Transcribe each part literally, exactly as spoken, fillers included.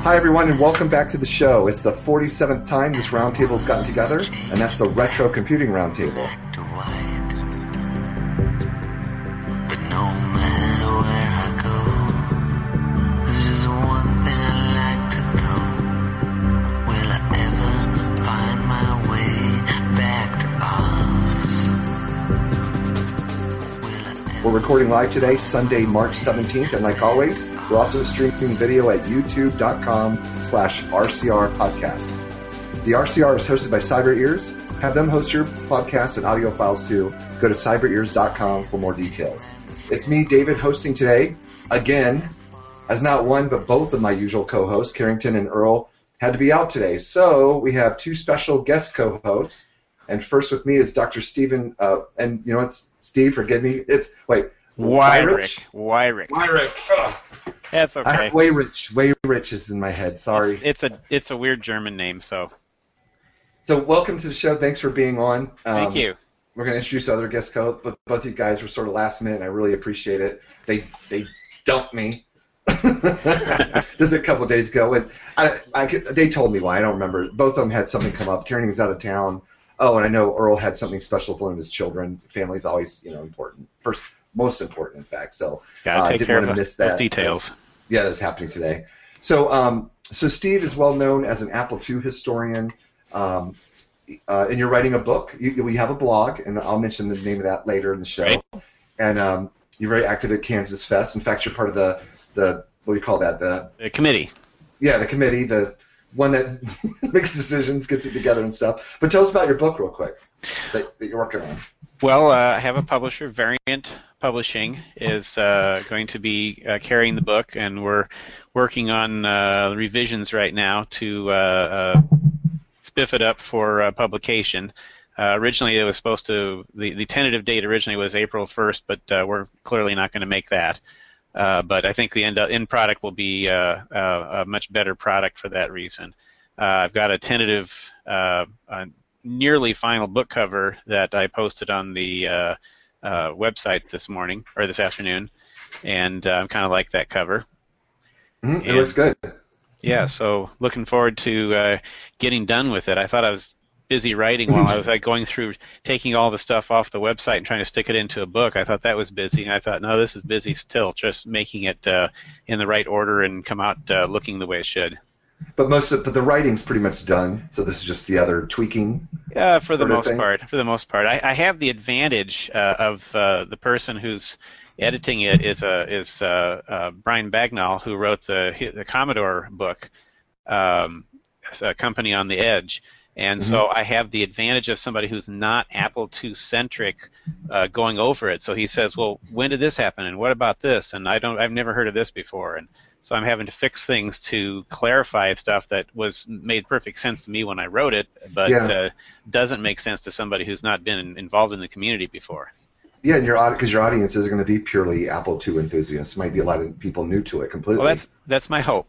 Hi everyone, and welcome back to the show. It's the forty-seventh time this roundtable's gotten together, and that's the Retro Computing Roundtable. But no matter where I go, there's just one thing I like to know. Will I ever find my way back to Oz? Will I ever... We're recording live today, Sunday, March seventeenth, and like always, we're also streaming video at youtube.com slash RCR podcast. The R C R is hosted by Cyber Ears. Have them host your podcast and audio files too. Go to cyber ears dot com for more details. It's me, David, hosting today. Again, as not one, but both of my usual co-hosts, Carrington and Earl, had to be out today. So we have two special guest co-hosts. And first with me is Doctor Stephen, uh, and you know what, Steve, forgive me. It's, wait. Wyrick. Wyrick. Wyrick. That's okay. I, Wayrich. Wayrich is in my head. Sorry. It's a it's a weird German name, so. So welcome to the show. Thanks for being on. Um, Thank you. We're going to introduce other guest co-hosts, but both of you guys were sort of last minute, and I really appreciate it. They they dumped me just a couple of days ago, and I, I could, they told me why. I don't remember. Both of them had something come up. Karen was out of town. Oh, and I know Earl had something special for one of his children. Family's always, you know, important. First, most important, in fact. So gotta uh, take didn't care want of to the, miss that. those details. Yeah, that's happening today. So, um, so Steve is well known as an Apple two historian, um, uh, and you're writing a book. You, we have a blog, and I'll mention the name of that later in the show. Right. And um, you're very active at Kansas Fest. In fact, you're part of the the what do you call that? The The committee. Yeah, the committee, the one that makes decisions, gets it together and stuff. But tell us about your book real quick that, that you're working on. Well, uh, I have a publisher, Variant Publishing, is uh, going to be uh, carrying the book, and we're working on uh, revisions right now to uh, uh, spiff it up for uh, publication. Uh, originally, it was supposed to, the, the tentative date originally was April first, but uh, we're clearly not going to make that. Uh, but I think the end, end product will be uh, uh, a much better product for that reason. Uh, I've got a tentative, uh, uh, nearly final book cover that I posted on the uh, uh, website this morning, or this afternoon, and I uh, kind of like that cover. Mm-hmm. It and, looks good. Yeah, so looking forward to uh, getting done with it. I thought I was busy writing while I was like going through, taking all the stuff off the website and trying to stick it into a book. I thought that was busy, and I thought, no, this is busy still, just making it uh, in the right order and come out uh, looking the way it should. But most of, but the writing's pretty much done, so this is just the other tweaking. Yeah, for the most thing. part. For the most part, I, I have the advantage uh, of uh, the person who's editing it is uh, is uh, uh, Brian Bagnall, who wrote the the Commodore book, um, a Company on the Edge. And mm-hmm. so I have the advantage of somebody who's not Apple two centric uh, going over it. So he says, "Well, when did this happen? And what about this? And I don't, I've never heard of this before." And so I'm having to fix things to clarify stuff that was made perfect sense to me when I wrote it, but yeah. uh, doesn't make sense to somebody who's not been involved in the community before. Yeah, and your because your audience is going to be purely Apple two enthusiasts. Might be a lot of people new to it completely. Well, that's that's my hope.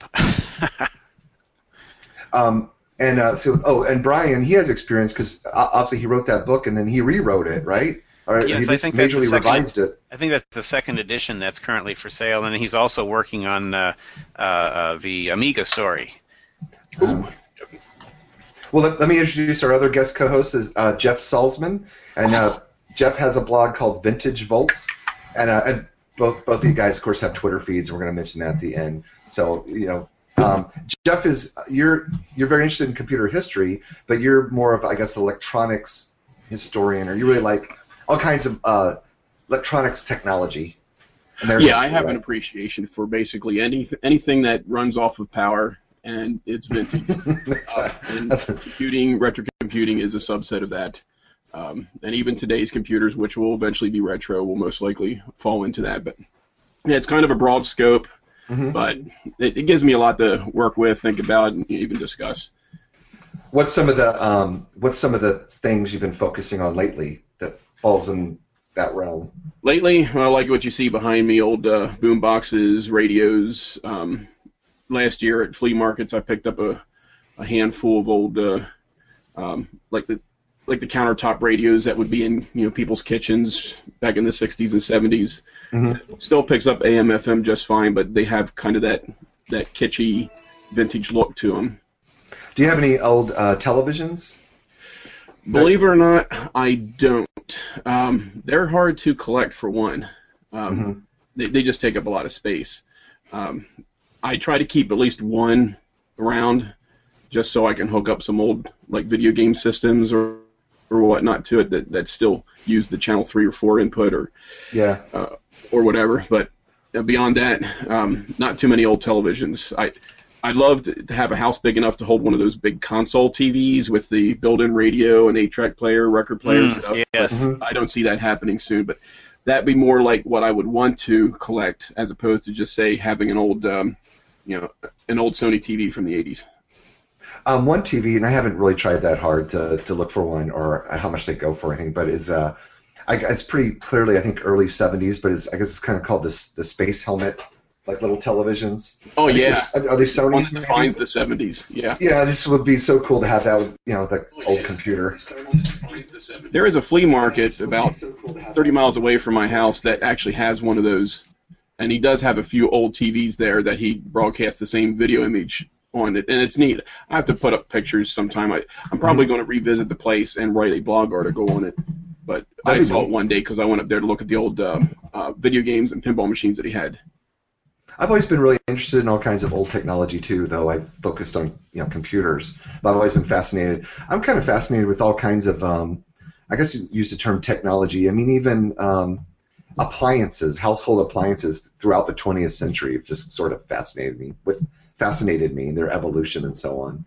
um. And uh, so, oh, and Brian, he has experience because obviously he wrote that book and then he rewrote it, right? Or yes, he just I think majorly that's the second, revised it. I think that's the second edition that's currently for sale, and he's also working on uh, uh, uh, the Amiga story. Ooh. Well, let, let me introduce our other guest co-host, is uh, Jeff Salzman, and uh, Jeff has a blog called Vintage Volts, and, uh, and both both of you guys, of course, have Twitter feeds, and we're going to mention that at the end. So, you know. Um, Jeff is you're you're very interested in computer history, but you're more of I guess electronics historian, or you really like all kinds of uh, electronics technology. Yeah, history, I have right? an appreciation for basically any anything that runs off of power and it's vintage. uh, and computing, retro computing is a subset of that. Um, and even today's computers, which will eventually be retro, will most likely fall into that. But yeah, it's kind of a broad scope. Mm-hmm. But it, it gives me a lot to work with, think about, and even discuss. What's some of the um, what's some of the things you've been focusing on lately that falls in that realm? Lately, well, I like what you see behind me: old uh, boom boxes, radios. Um, last year at flea markets, I picked up a, a handful of old, uh, um, like the like the countertop radios that would be in you know people's kitchens back in the sixties and seventies. Mm-hmm. Still picks up A M F M just fine, but they have kind of that that kitschy vintage look to them. Do you have any old uh, televisions? Believe it or not, I don't. Um, they're hard to collect, for one. Um, mm-hmm. they, they just take up a lot of space. Um, I try to keep at least one around just so I can hook up some old like video game systems or or whatnot to it that, that still use the channel three or four input or yeah uh, or whatever. But beyond that, um, not too many old televisions. I I'd love to, to have a house big enough to hold one of those big console T Vs with the built-in radio and eight-track player, record player mm, and stuff. Yes. Mm-hmm. I don't see that happening soon, but that'd be more like what I would want to collect as opposed to just, say, having an old, um, you know, an old Sony T V from the eighties. Um, one T V, and I haven't really tried that hard to, to look for one or how much they go for anything, but it's uh, I, it's pretty clearly, I think, early seventies, but it's, I guess it's kind of called this, the Space Helmet, like little televisions. Oh, yeah. Are they Sony's? One defines the seventies, yeah. Yeah, this would be so cool to have that with, you know, the oh, old yeah. computer. There is a flea market about thirty miles away from my house that actually has one of those, and he does have a few old T Vs there that he broadcasts the same video image on it, and it's neat. I have to put up pictures sometime. I, I'm probably going to revisit the place and write a blog article on it, but I saw it one day because I went up there to look at the old uh, uh, video games and pinball machines that he had. I've always been really interested in all kinds of old technology too, though I focused on you know computers. But I've always been fascinated. I'm kind of fascinated with all kinds of, um, I guess you use the term technology. I mean, even um, appliances, household appliances throughout the twentieth century have just sort of fascinated me with fascinated me and their evolution and so on.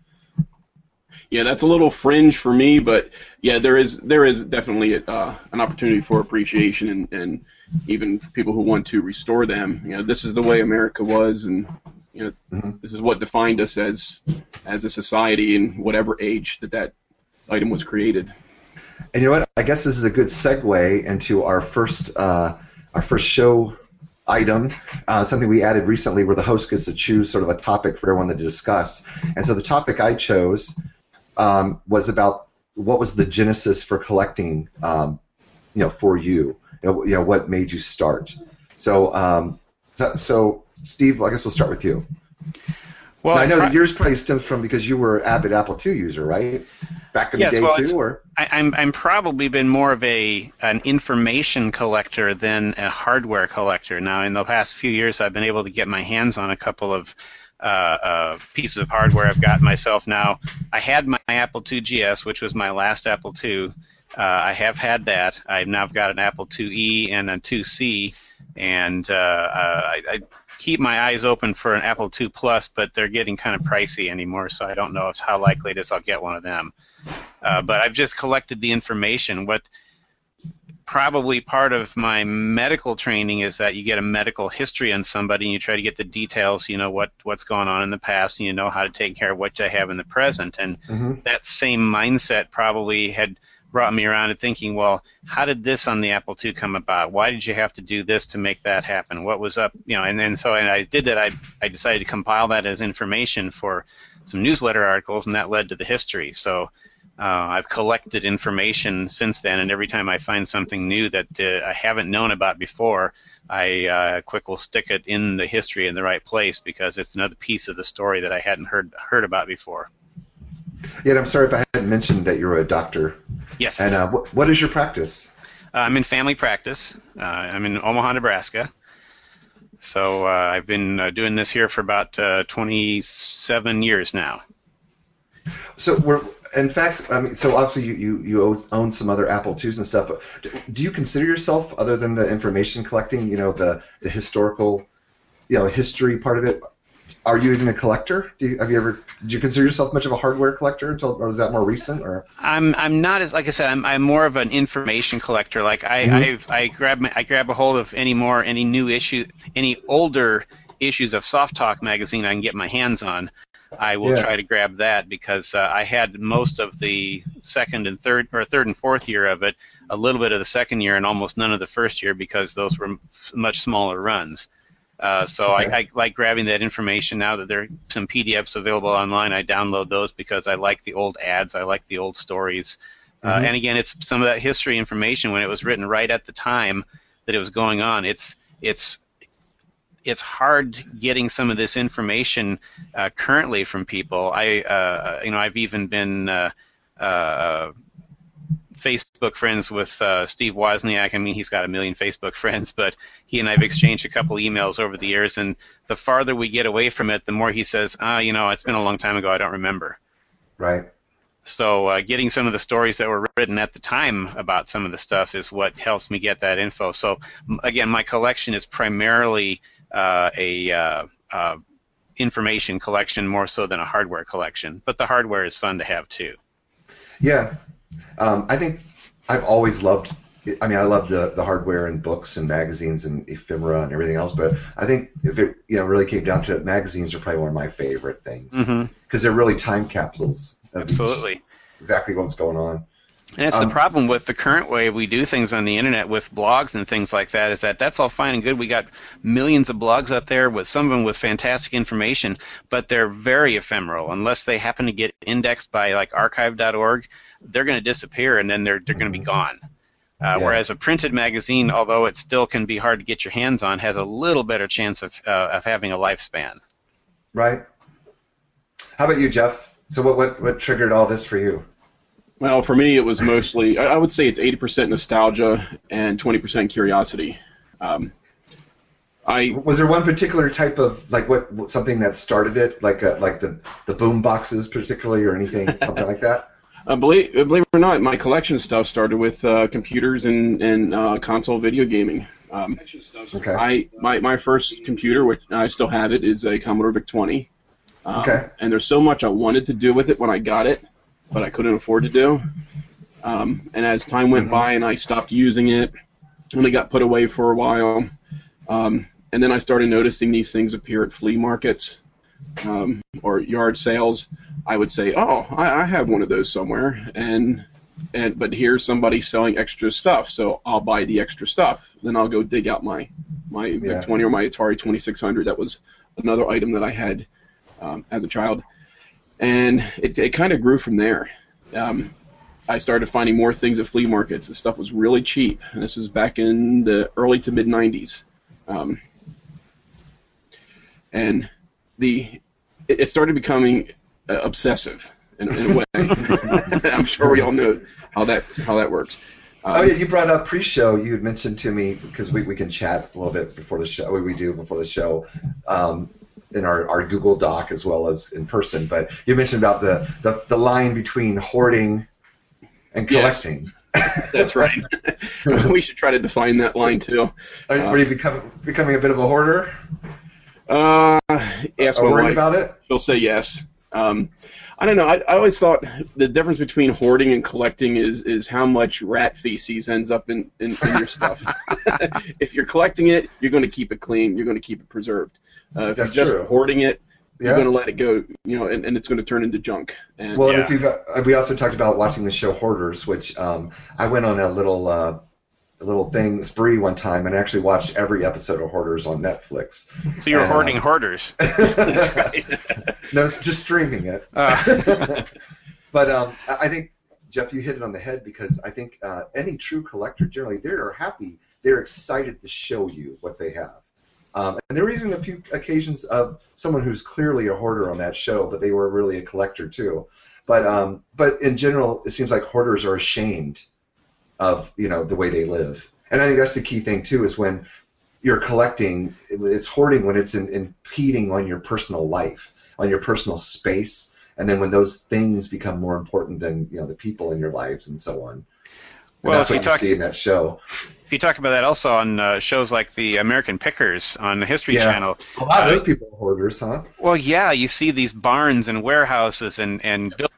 Yeah, that's a little fringe for me, but yeah, there is there is definitely uh, an opportunity for appreciation and, and even people who want to restore them. You know, this is the way America was, and you know, mm-hmm. this is what defined us as as a society in whatever age that that item was created. And you know what? I guess this is a good segue into our first uh, our first show item, uh, something we added recently, where the host gets to choose sort of a topic for everyone to discuss. And so the topic I chose um, was about what was the genesis for collecting, um, you know, for you. You know, you know, what made you start? So, um, so, so, Steve, I guess we'll start with you. Well, now, I know that yours probably stems from because you were an avid Apple two user, right? Back in yes, the day, well, too, or I, I'm I'm probably been more of a an information collector than a hardware collector. Now, in the past few years, I've been able to get my hands on a couple of uh, uh, pieces of hardware I've got myself now. I had my Apple two G S, which was my last Apple two. Uh, I have had that. I've now got an Apple two E and a two C, and uh, uh, I, I keep my eyes open for an Apple two Plus, but they're getting kind of pricey anymore, so I don't know if how likely it is I'll get one of them. Uh, but I've just collected the information. What probably part of my medical training is that you get a medical history on somebody and you try to get the details, you know, what, what's gone on in the past, and you know how to take care of what they have in the present. And mm-hmm. that same mindset probably had brought me around to thinking, well, how did this on the Apple two come about? Why did you have to do this to make that happen? What was up? You know, and then so and I did that. I I decided to compile that as information for some newsletter articles, and that led to the history. So uh, I've collected information since then, and every time I find something new that uh, I haven't known about before, I uh, quick will stick it in the history in the right place because it's another piece of the story that I hadn't heard heard about before. Yeah, I'm sorry if I hadn't mentioned that you're a doctor. Yes. And uh, wh- what is your practice? Uh, I'm in family practice. Uh, I'm in Omaha, Nebraska. So uh, I've been uh, doing this here for about uh, twenty-seven years now. So we're, in fact, I mean, so obviously you, you, you own some other Apple twos and stuff. But do you consider yourself, other than the information collecting, you know, the, the historical, you know, history part of it? Are you even a collector? Do you, have you ever? Do you consider yourself much of a hardware collector, until, or is that more recent? Or I'm I'm not as like I said. I'm I'm more of an information collector. Like I mm-hmm. I I grab my, I grab a hold of any more any new issue, any older issues of Soft Talk magazine I can get my hands on. I will yeah. try to grab that because uh, I had most of the second and third or third and fourth year of it, a little bit of the second year, and almost none of the first year because those were much smaller runs. Uh, so okay. I, I like grabbing that information. Now that there are some P D Fs available online, I download those because I like the old ads. I like the old stories. Mm-hmm. Uh, and again, it's some of that history information when it was written right at the time that it was going on. It's it's it's hard getting some of this information uh, currently from people. I, uh, you know, I've even been uh, uh, Facebook friends with uh, Steve Wozniak. I mean, he's got a million Facebook friends, but he and I've exchanged a couple emails over the years, and the farther we get away from it, the more he says, ah, you know, it's been a long time ago, I don't remember. Right. So uh, getting some of the stories that were written at the time about some of the stuff is what helps me get that info. So, m- again, my collection is primarily uh, a uh, uh, information collection more so than a hardware collection, but the hardware is fun to have too. Yeah. Um, I think I've always loved, I mean, I love the, the hardware and books and magazines and ephemera and everything else, but I think if it you know really came down to it, magazines are probably one of my favorite things because Mm-hmm. they're really time capsules of Absolutely. each, exactly what's going on. And it's Um, the problem with the current way we do things on the internet with blogs and things like that, is that that's all fine and good. We got millions of blogs out there, with some of them with fantastic information, but they're very ephemeral. Unless they happen to get indexed by like archive dot org, they're going to disappear and then they're they're going to be gone. Uh, Yeah. Whereas a printed magazine, although it still can be hard to get your hands on, has a little better chance of uh, of having a lifespan. Right. How about you, Jeff? So what what, what triggered all this for you? Well, for me, it was mostly, I I would say it's eighty percent nostalgia and twenty percent curiosity. Um, I Was there one particular type of, like, what what- something that started it, like a, like the, the boom boxes particularly, or anything, something like that? Uh, believe, believe it or not, my collection stuff started with uh, computers and, and uh, console video gaming. Um, Okay. I my, my first computer, which I still have it, is a Commodore VIC twenty. Um, Okay. And there's so much I wanted to do with it when I got it, but I couldn't afford to do. Um, and as time went Mhm. by and I stopped using it, and it got put away for a while, um, and then I started noticing these things appear at flea markets um, or yard sales. I would say, oh, I, I have one of those somewhere, and and but here's somebody selling extra stuff, so I'll buy the extra stuff. Then I'll go dig out my my Yeah. VIC twenty or my Atari twenty-six hundred. That was another item that I had um, as a child, and it, it kind of grew from there. Um, I started finding more things at flea markets. The stuff was really cheap, and this was back in the early to mid nineties. Um, and the it, it started becoming uh, obsessive in, in a way. I'm sure we all know how that how that works. Um, Oh yeah, you brought up pre-show. You had mentioned to me, because we, we can chat a little bit before the show. We do before the show um, in our, our Google Doc as well as in person. But you mentioned about the, the, the line between hoarding and Yes. collecting. That's right. We should try to define that line too. Are, Uh, are you become, becoming a bit of a hoarder? Uh, ask Or my worried wife. about it? She'll say yes. Um, I don't know. I, I always thought the difference between hoarding and collecting is, is how much rat feces ends up in, in, in your stuff. If you're collecting it, you're going to keep it clean. You're going to keep it preserved. Uh, if That's you're just true. hoarding it, Yeah. you're going to let it go, you know, and, and it's going to turn into junk. And Well, Yeah. if you've, uh, we also talked about watching the show Hoarders, which um, I went on a little uh, a little thing spree one time and actually watched every episode of Hoarders on Netflix. So you're And, uh, hoarding hoarders. No, it's just streaming it. Uh. But um, I I think, Jeff, you hit it on the head, because I think uh, any true collector, generally, they're happy. They're excited to show you what they have. Um, and there were even a few occasions of someone who's clearly a hoarder on that show, but they were really a collector too. But um, but in general, it seems like hoarders are ashamed of, you know, the way they live. And I think that's the key thing too, is when you're collecting, it's hoarding when it's in, impeding on your personal life, on your personal space, and then when those things become more important than, you know, the people in your lives and so on. And Well, that's if you what you talk- see in that show. If you talk about that also on uh, shows like the American Pickers on the History Yeah. Channel. A lot of uh, those people are hoarders, huh? Well, yeah, you see these barns and warehouses and and build-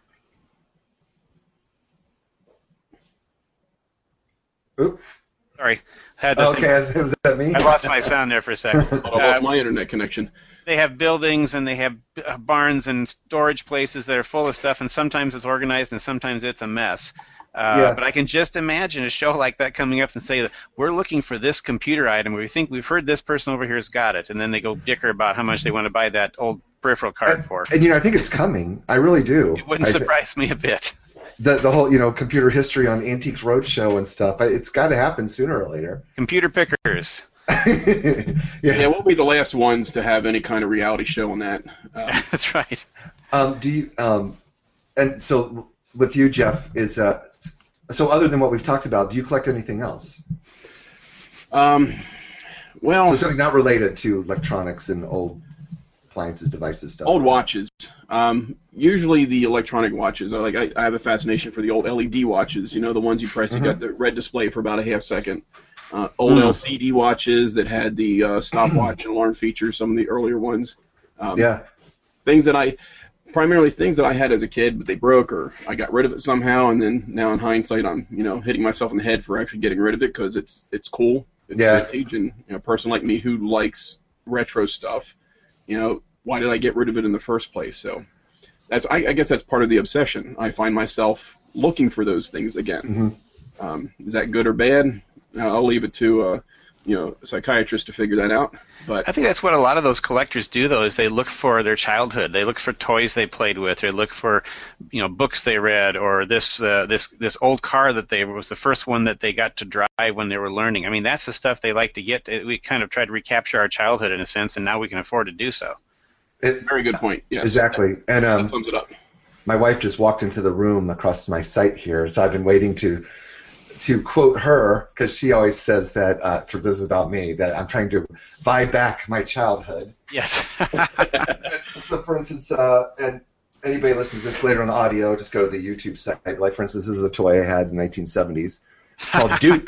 Oop. sorry, had to Okay, is, is that me? I lost my sound there for a second. But I lost Uh, my internet connection. they have buildings and they have uh, barns and storage places that are full of stuff, and sometimes it's organized and sometimes it's a mess. Uh, Yeah. But I can just imagine a show like that coming up and say that we're looking for this computer item. We think we've heard this person over here has got it, and then they go dicker about how much they want to buy that old peripheral card And, for. and, you know, I think it's coming. I really do. It wouldn't I thi- surprise me a bit. the the whole, you know, computer history on Antiques Roadshow and stuff. I- It's got to happen sooner or later. Computer pickers. yeah. yeah, we'll be the last ones to have any kind of reality show on that. Um, That's right. Um, do you? Um, and so with you, Jeff, is uh, so other than what we've talked about, do you collect anything else? Um, well, so something not related to electronics and old appliances, devices, stuff. Old watches. Um, usually the electronic watches. I like. I, I have a fascination for the old L E D watches. You know, the ones you press, mm-hmm. you got the red display for about a half second. Uh, old mm. L C D watches that had the uh, stopwatch and alarm features. Some of the earlier ones. Um, yeah. Things that I, primarily things that I had as a kid, but they broke or I got rid of it somehow, and then now in hindsight, I'm you know hitting myself in the head for actually getting rid of it because it's it's cool. It's yeah. vintage, and you know, a person like me who likes retro stuff. You know, why did I get rid of it in the first place? So that's I, I guess that's part of the obsession. I find myself looking for those things again. Mm-hmm. Um, is that good or bad? Uh, I'll leave it to uh, you know a psychiatrist to figure that out. But I think that's what a lot of those collectors do, though, is they look for their childhood. They look for toys they played with. They look for you know books they read, or this uh, this this old car that they was the first one that they got to drive when they were learning. I mean, that's the stuff they like to get. We kind of try to recapture our childhood in a sense, and now we can afford to do so. It, Very good point. Yes, exactly. And um, that sums it up. My wife just walked into the room across my site here, so I've been waiting to to quote her because she always says that uh, for this is about me that I'm trying to buy back my childhood. Yes. So, for instance, uh, and anybody listens to this later on audio, just go to the YouTube site. Like, for instance, this is a toy I had in the nineteen seventies called Duke.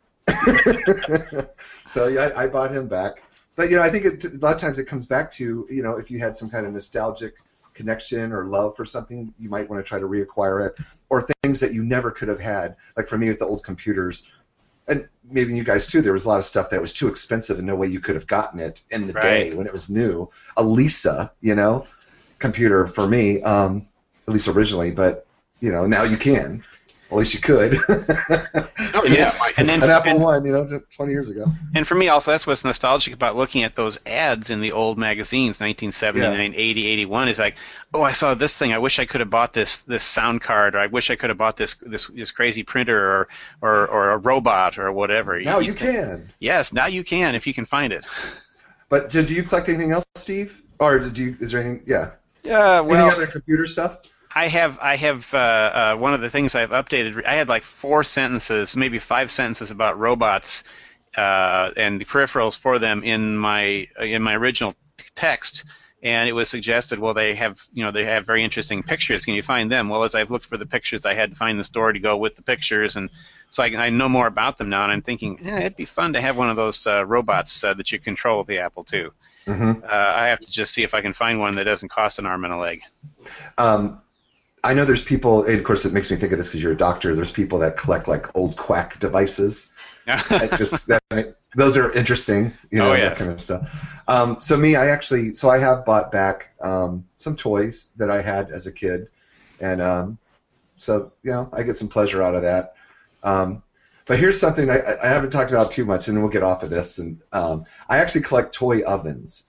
So yeah, I, I bought him back. But, you know, I think it, a lot of times it comes back to, you know, if you had some kind of nostalgic connection or love for something, you might want to try to reacquire it, or things that you never could have had. Like for me with the old computers, and maybe you guys too, there was a lot of stuff that was too expensive and no way you could have gotten it in the right. day when it was new. A Lisa, you know, computer for me, um, at least originally, but, you know, now you can. At least you could. Oh, yeah. And then, An Apple and, One, you know, twenty years ago. And for me also, that's what's nostalgic about looking at those ads in the old magazines, nineteen seventy-nine, yeah. eighty, eighty-one, is like, oh, I saw this thing. I wish I could have bought this this sound card, or I wish I could have bought this this, this crazy printer, or, or or a robot, or whatever. Now you, you can. Yes, now you can if you can find it. But do, do you collect anything else, Steve? Or did you? Is there anything? Yeah. Yeah. Uh, well, any other computer stuff? I have I have uh, uh, one of the things I've updated. I had like four sentences, maybe five sentences about robots uh, and the peripherals for them in my in my original text, and it was suggested, well, they have you know they have very interesting pictures. Can you find them? Well, as I've looked for the pictures, I had to find the story to go with the pictures, and so I, I know more about them now. And I'm thinking, yeah, it'd be fun to have one of those uh, robots uh, that you control with the Apple two. Mm-hmm. Uh, I have to just see if I can find one that doesn't cost an arm and a leg. Um, I know there's people, and of course it makes me think of this because you're a doctor, there's people that collect like old quack devices. It's just, that, those are interesting, you know, oh, yeah. that kind of stuff. Um, so me, I actually, so I have bought back um, some toys that I had as a kid, and um, so, you know, I get some pleasure out of that. Um, but here's something I, I haven't talked about too much, and we'll get off of this. And um, I actually collect toy ovens,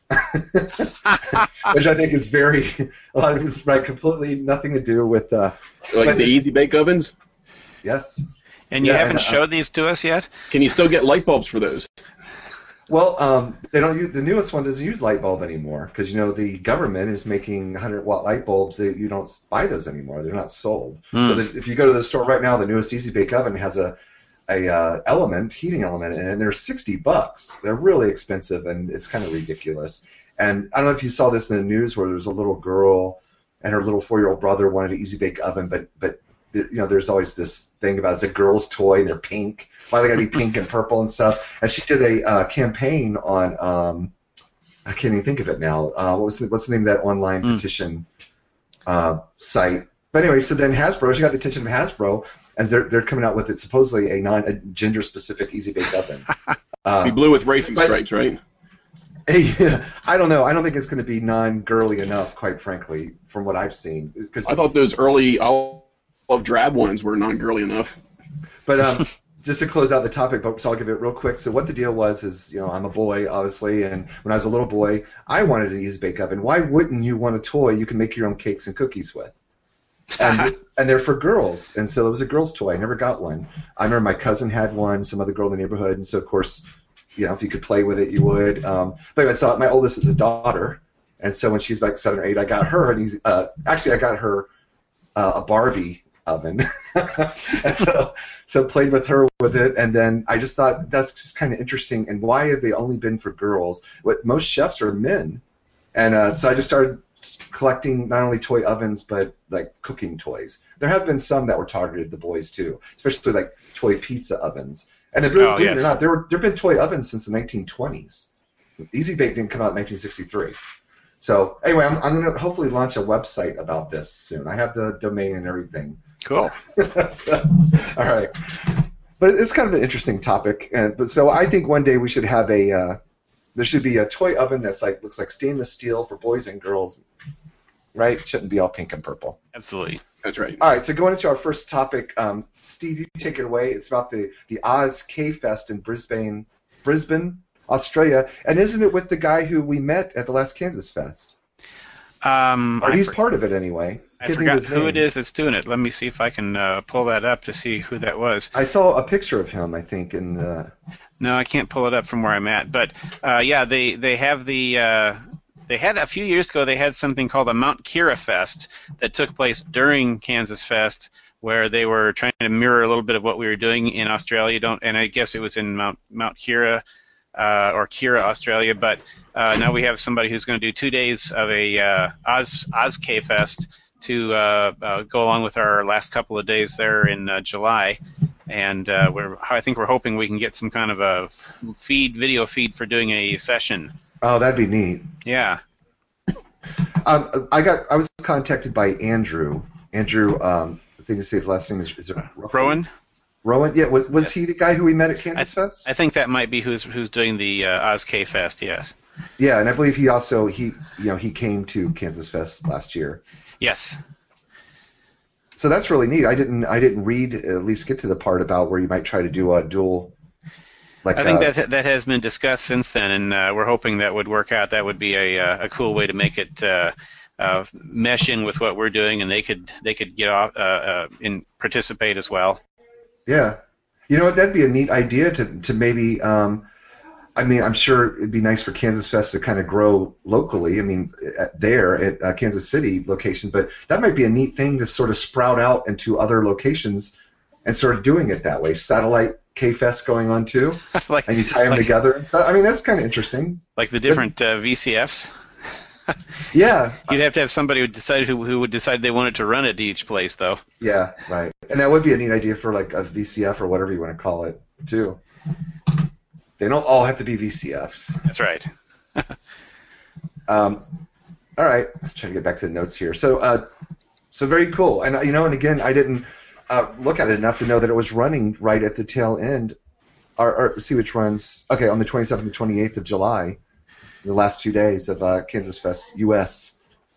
which I think is very, a lot of it's right, completely nothing to do with... Uh, like the Easy Bake ovens? Yes. And you yeah, haven't and, uh, showed these to us yet? Can you still get light bulbs for those? Well, um, they don't use, the newest one doesn't use light bulb anymore because, you know, the government is making one hundred watt light bulbs. That you don't buy those anymore. They're not sold. Mm. So that if you go to the store right now, the newest Easy Bake Oven has a a uh, element, heating element, and they're sixty bucks. They're really expensive, and it's kind of ridiculous. And I don't know if you saw this in the news where there was a little girl and her little four-year-old brother wanted an Easy Bake Oven, but but you know, there's always this thing about it's a girl's toy and they're pink. Why they got to be pink and purple and stuff? And she did a uh, campaign on um, I can't even think of it now. Uh, what was the, what's the name of that online mm. petition uh, site? But anyway, so then Hasbro, she got the attention of Hasbro. And they're they're coming out with it supposedly a non a gender specific Easy Bake Oven. Uh, be blue with racing but, stripes, right? Yeah, I don't know. I don't think it's going to be non girly enough, quite frankly, from what I've seen. Cause I thought those early olive drab ones were non girly enough. But um, just to close out the topic, but so I'll give it real quick. So what the deal was is, you know, I'm a boy, obviously, and when I was a little boy, I wanted an Easy Bake Oven. Why wouldn't you want a toy you can make your own cakes and cookies with? and, and they're for girls, and so it was a girl's toy. I never got one. I remember my cousin had one, some other girl in the neighborhood, and so of course you know, if you could play with it, you would. Um, but anyway, so my oldest is a daughter, and so when she's like seven or eight, I got her, and he's, uh, actually I got her uh, a Barbie oven, and so so played with her with it, and then I just thought that's just kind of interesting. And why have they only been for girls? What most chefs are men, and uh, so I just started collecting not only toy ovens but like cooking toys. There have been some that were targeted to boys too, especially like toy pizza ovens. And if Oh, believe it or yes. not, there were there've been toy ovens since the nineteen twenties. Easy Bake didn't come out in nineteen sixty-three. So anyway, I'm, I'm going to hopefully launch a website about this soon. I have the domain and everything. Cool. So, all right. But it's kind of an interesting topic. And but so I think one day we should have a uh, there should be a toy oven that's like looks like stainless steel for boys and girls. Right? It shouldn't be all pink and purple. Absolutely. That's right. All right, so going into our first topic, um, Steve, you take it away. It's about the, the Oz K-Fest in Brisbane, Brisbane, Australia. And isn't it with the guy who we met at the last Kansas Fest? Um, Or I he's for- part of it anyway. I Can't think of forgot his who it name. is that's doing it. Let me see if I can uh, pull that up to see who that was. I saw a picture of him, I think, in the... No, I can't pull it up from where I'm at. But uh, yeah, they they have the uh, they had a few years ago. They had something called the Mount Kira Fest that took place during Kansas Fest, where they were trying to mirror a little bit of what we were doing in Australia. Don't and I guess it was in Mount Mount Kira uh, or Kira, Australia. But uh, now we have somebody who's going to do two days of a uh, Oz Oz K Fest to uh, uh, go along with our last couple of days there in uh, July. And uh, we're, I think we're hoping we can get some kind of a feed, video feed for doing a session. Oh, that'd be neat. Yeah. Um, I got. I was contacted by Andrew. Andrew, um, I think his last name is, is it Rowan? Rowan? Yeah, was was he the guy who we met at Kansas Fest? I think that might be who's who's doing the uh, Oz K Fest, yes. Yeah, and I believe he also, he you know, he came to Kansas Fest last year. Yes. So that's really neat. I didn't I didn't read, at least get to the part about where you might try to do a dual. Like I think uh, that that has been discussed since then, and uh, we're hoping that would work out. That would be a uh, a cool way to make it uh, uh, mesh in with what we're doing, and they could they could get off uh, uh, and participate as well. Yeah, you know what? That'd be a neat idea to to maybe. Um, I mean, I'm sure it'd be nice for Kansas Fest to kind of grow locally. I mean, at, there at uh, Kansas City location, but that might be a neat thing to sort of sprout out into other locations and sort of doing it that way. Satellite K-Fest going on too, like, and you tie them like, together and stuff. I mean, that's kind of interesting. Like the different uh, V C Fs. Yeah. You'd have to have somebody who decided who, who would decide they wanted to run it to each place, though. Yeah, right. And that would be a neat idea for like a V C F or whatever you want to call it too. They don't all have to be V C Fs. That's right. um, all right, let's try to get back to the notes here. So, uh, so very cool. And uh, you know, and again, I didn't uh, look at it enough to know that it was running right at the tail end. Or, or see which runs. Okay, on the twenty-seventh and twenty-eighth of July, the last two days of uh, Kansas Fest U S.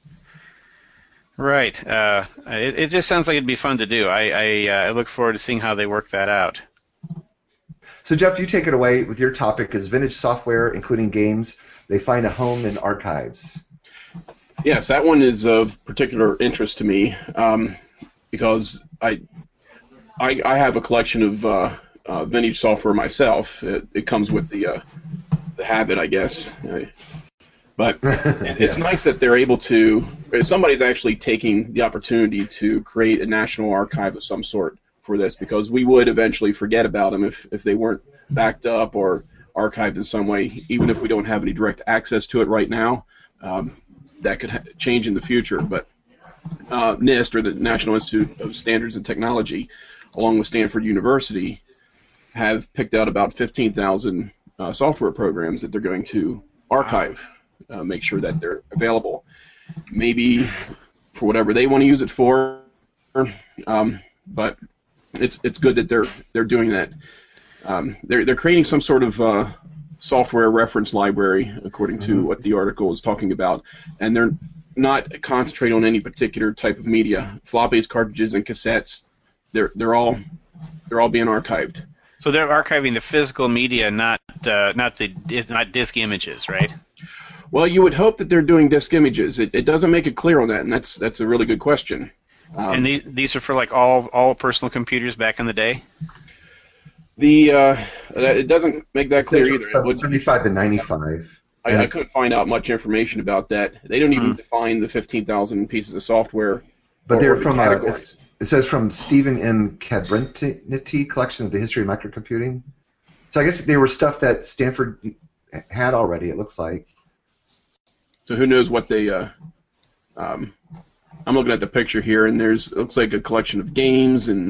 Right. Uh, it, it just sounds like it'd be fun to do. I I, uh, I look forward to seeing how they work that out. So, Jeff, you take it away with your topic is vintage software, including games. They find a home in archives. Yes, that one is of particular interest to me um, because I, I I have a collection of uh, uh, vintage software myself. It, it comes with the uh, the habit, I guess. But it's Yeah. nice that they're able to. Somebody's actually taking the opportunity to create a national archive of some sort for this, because we would eventually forget about them if, if they weren't backed up or archived in some way, even if we don't have any direct access to it right now. Um, that could ha- change in the future. But uh, NIST, or the National Institute of Standards and Technology, along with Stanford University, have picked out about fifteen thousand uh, software programs that they're going to archive, uh, make sure that they're available. Maybe for whatever they want to use it for, um, but It's it's good that they're they're doing that. Um, they're they're creating some sort of uh, software reference library, according to Mm-hmm. what the article is talking about, and they're not concentrating on any particular type of media. Floppies, cartridges, and cassettes. They're they're all they're all being archived. So they're archiving the physical media, not uh, not the not disk images, right? Well, you would hope that they're doing disk images. It it doesn't make it clear on that, and that's that's a really good question. Um, and these, these are for like all all personal computers back in the day? The uh, it doesn't make that clear either. It would, seventy-five to ninety-five. I, I couldn't find out much information about that. They don't even hmm. define the fifteen thousand pieces of software. But they're from uh, it says from Stephen M. Cabrinity Collection of the History of Microcomputing. So I guess they were stuff that Stanford had already. It looks like. So who knows what they? Uh, um, I'm looking at the picture here, and there's it looks like a collection of games and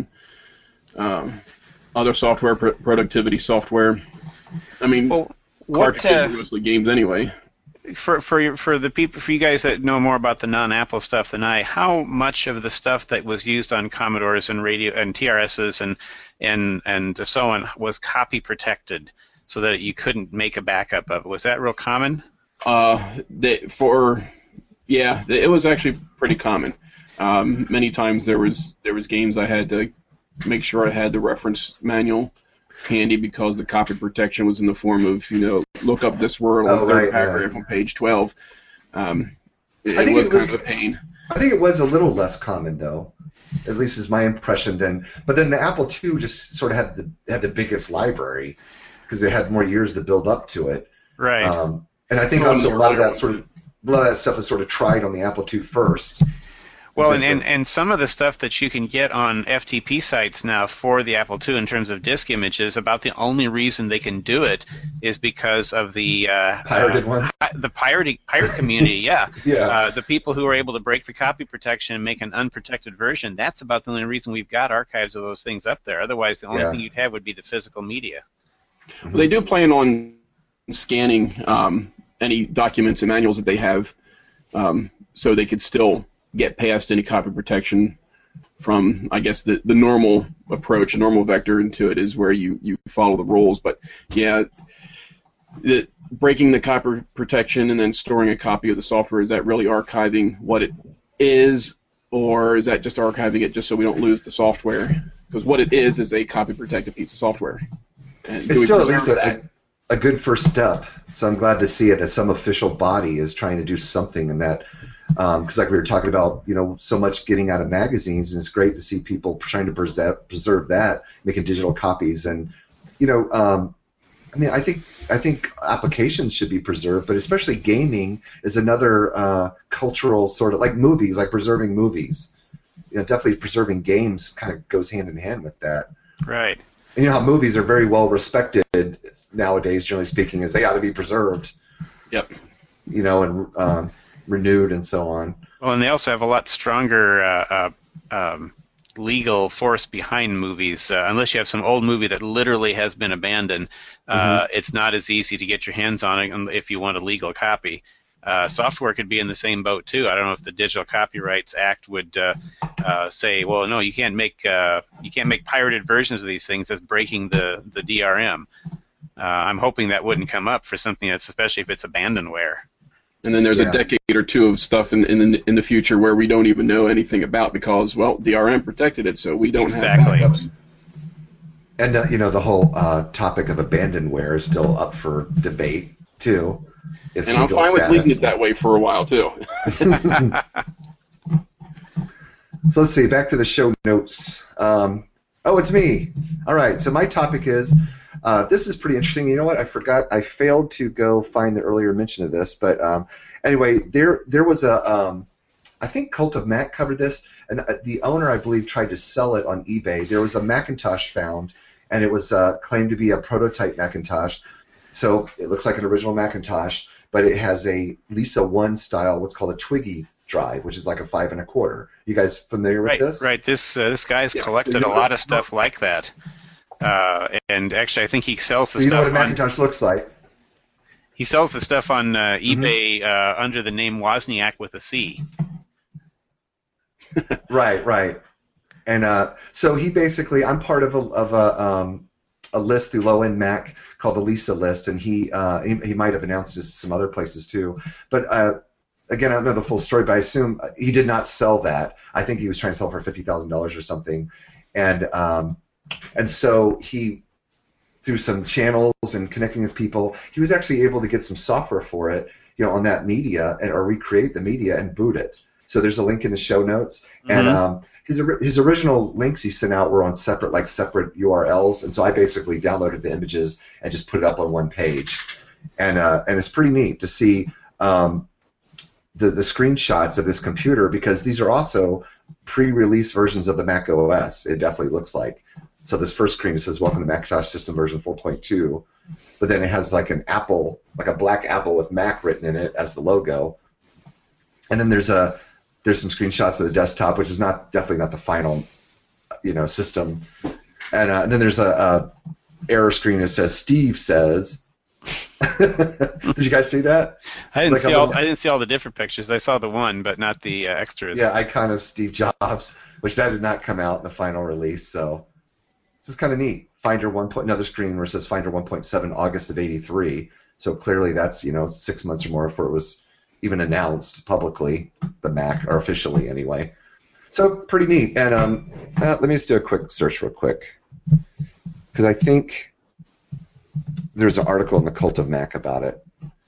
um, other software, pr- productivity software. I mean, well, what, uh, mostly games anyway. For for your, for the people for you guys that know more about the non-Apple stuff than I, how much of the stuff that was used on Commodores and radio and T R Ss and and and so on was copy protected, so that you couldn't make a backup of it? Was that real common? Uh, they, for yeah, it was actually pretty common. Um, many times there was there was games I had to make sure I had the reference manual handy because the copy protection was in the form of, you know, look up this word on oh, the third right, paragraph yeah. on page twelve. Um, it, I think it was it was kind of a pain. I think it was a little less common, though. At least is my impression. Then, but then the Apple two just sort of had the had the biggest library because it had more years to build up to it. Right. Um, and I think oh, also a lot of that sort of a lot of that stuff is sort of tried on the Apple two first. Well, and, and, and some of the stuff that you can get on F T P sites now for the Apple two in terms of disk images, about the only reason they can do it is because of the uh, pirated uh, one, the pirate pirate community. Yeah, yeah. Uh, the people who are able to break the copy protection and make an unprotected version. That's about the only reason we've got archives of those things up there. Otherwise, the only yeah. thing you'd have would be the physical media. Well, they do plan on scanning um, any documents and manuals that they have, um, so they could still get past any copy protection from, I guess, the, the normal approach, a normal vector into it is where you, you follow the rules. But, yeah, the, breaking the copy protection and then storing a copy of the software, is that really archiving what it is, or is that just archiving it just so we don't lose the software? Because what it is is a copy-protected piece of software. And it's still at least a, a good first step, so I'm glad to see it as some official body is trying to do something in that. Because um, like we were talking about, you know, so much getting out of magazines, and it's great to see people trying to preserve, preserve that, making digital copies, and you know, um, I mean, I think I think applications should be preserved, but especially gaming is another uh, cultural sort of like movies, like preserving movies. You know, definitely preserving games kind of goes hand in hand with that. Right. And you know how movies are very well respected nowadays, generally speaking, is they ought to be preserved. Yep. You know, and um, renewed and so on. Well, and they also have a lot stronger uh, uh, um, legal force behind movies. Uh, unless you have some old movie that literally has been abandoned, uh, mm-hmm. it's not as easy to get your hands on it if you want a legal copy. Uh, software could be in the same boat too. I don't know if the Digital Copyrights Act would uh, uh, say, well, no, you can't make uh, you can't make pirated versions of these things. That's breaking the the D R M. Uh, I'm hoping that wouldn't come up for something that's, especially if it's abandonware. And then there's yeah. a decade or two of stuff in in the, in the future where we don't even know anything about because, well, D R M protected it, so we don't exactly. have backups. And uh, you know, the whole uh, topic of abandonware is still up for debate too. It's and I'm fine with leaving it that way for a while too. So let's see. Back to the show notes. Um, oh, it's me. All right. So my topic is. Uh, this is pretty interesting. You know what? I forgot. I failed to go find the earlier mention of this. But um, anyway, there there was a. Um, I think Cult of Mac covered this, and uh, the owner, I believe, tried to sell it on eBay. There was a Macintosh found, and it was uh, claimed to be a prototype Macintosh. So it looks like an original Macintosh, but it has a Lisa One style, what's called a Twiggy drive, which is like a five and a quarter. You guys familiar right, with this? Right. This uh, this guy's yeah. collected so you know a lot of stuff like that. Uh, and actually, I think he sells the so you stuff. You know what a Macintosh on, looks like? He sells the stuff on uh, eBay mm-hmm. uh, under the name Wozniak with a C. Right, right. And uh, so he basically, I'm part of a of a um, a list through Low End Mac called the Lisa list, and he uh, he, he might have announced this some other places too. But uh, again, I don't know the full story, but I assume he did not sell that. I think he was trying to sell for fifty thousand dollars or something, and. Um, And so he, through some channels and connecting with people, he was actually able to get some software for it, you know, on that media and or recreate the media and boot it. So there's a link in the show notes. Mm-hmm. And um, his his original links he sent out were on separate like separate U R Ls, and so I basically downloaded the images and just put it up on one page. And uh, and it's pretty neat to see um, the the screenshots of this computer, because these are also pre-release versions of the Mac O S. It definitely looks like. So this first screen says "Welcome to Macintosh System Version four point two," but then it has like an apple, like a black apple with Mac written in it as the logo. And then there's a there's some screenshots of the desktop, which is not definitely not the final, you know, system. And, uh, and then there's a, a error screen that says "Steve says." Did you guys see that? I didn't like see little, all. I didn't see all the different pictures. I saw the one, but not the uh, extras. Yeah, icon of Steve Jobs, which that did not come out in the final release. So this is kind of neat. Finder one point another screen where it says Finder one point seven August of eighty-three. So clearly that's, you know, six months or more before it was even announced publicly, the Mac, or officially anyway. So pretty neat. And um, uh, let me just do a quick search real quick, because I think there's an article in the Cult of Mac about it.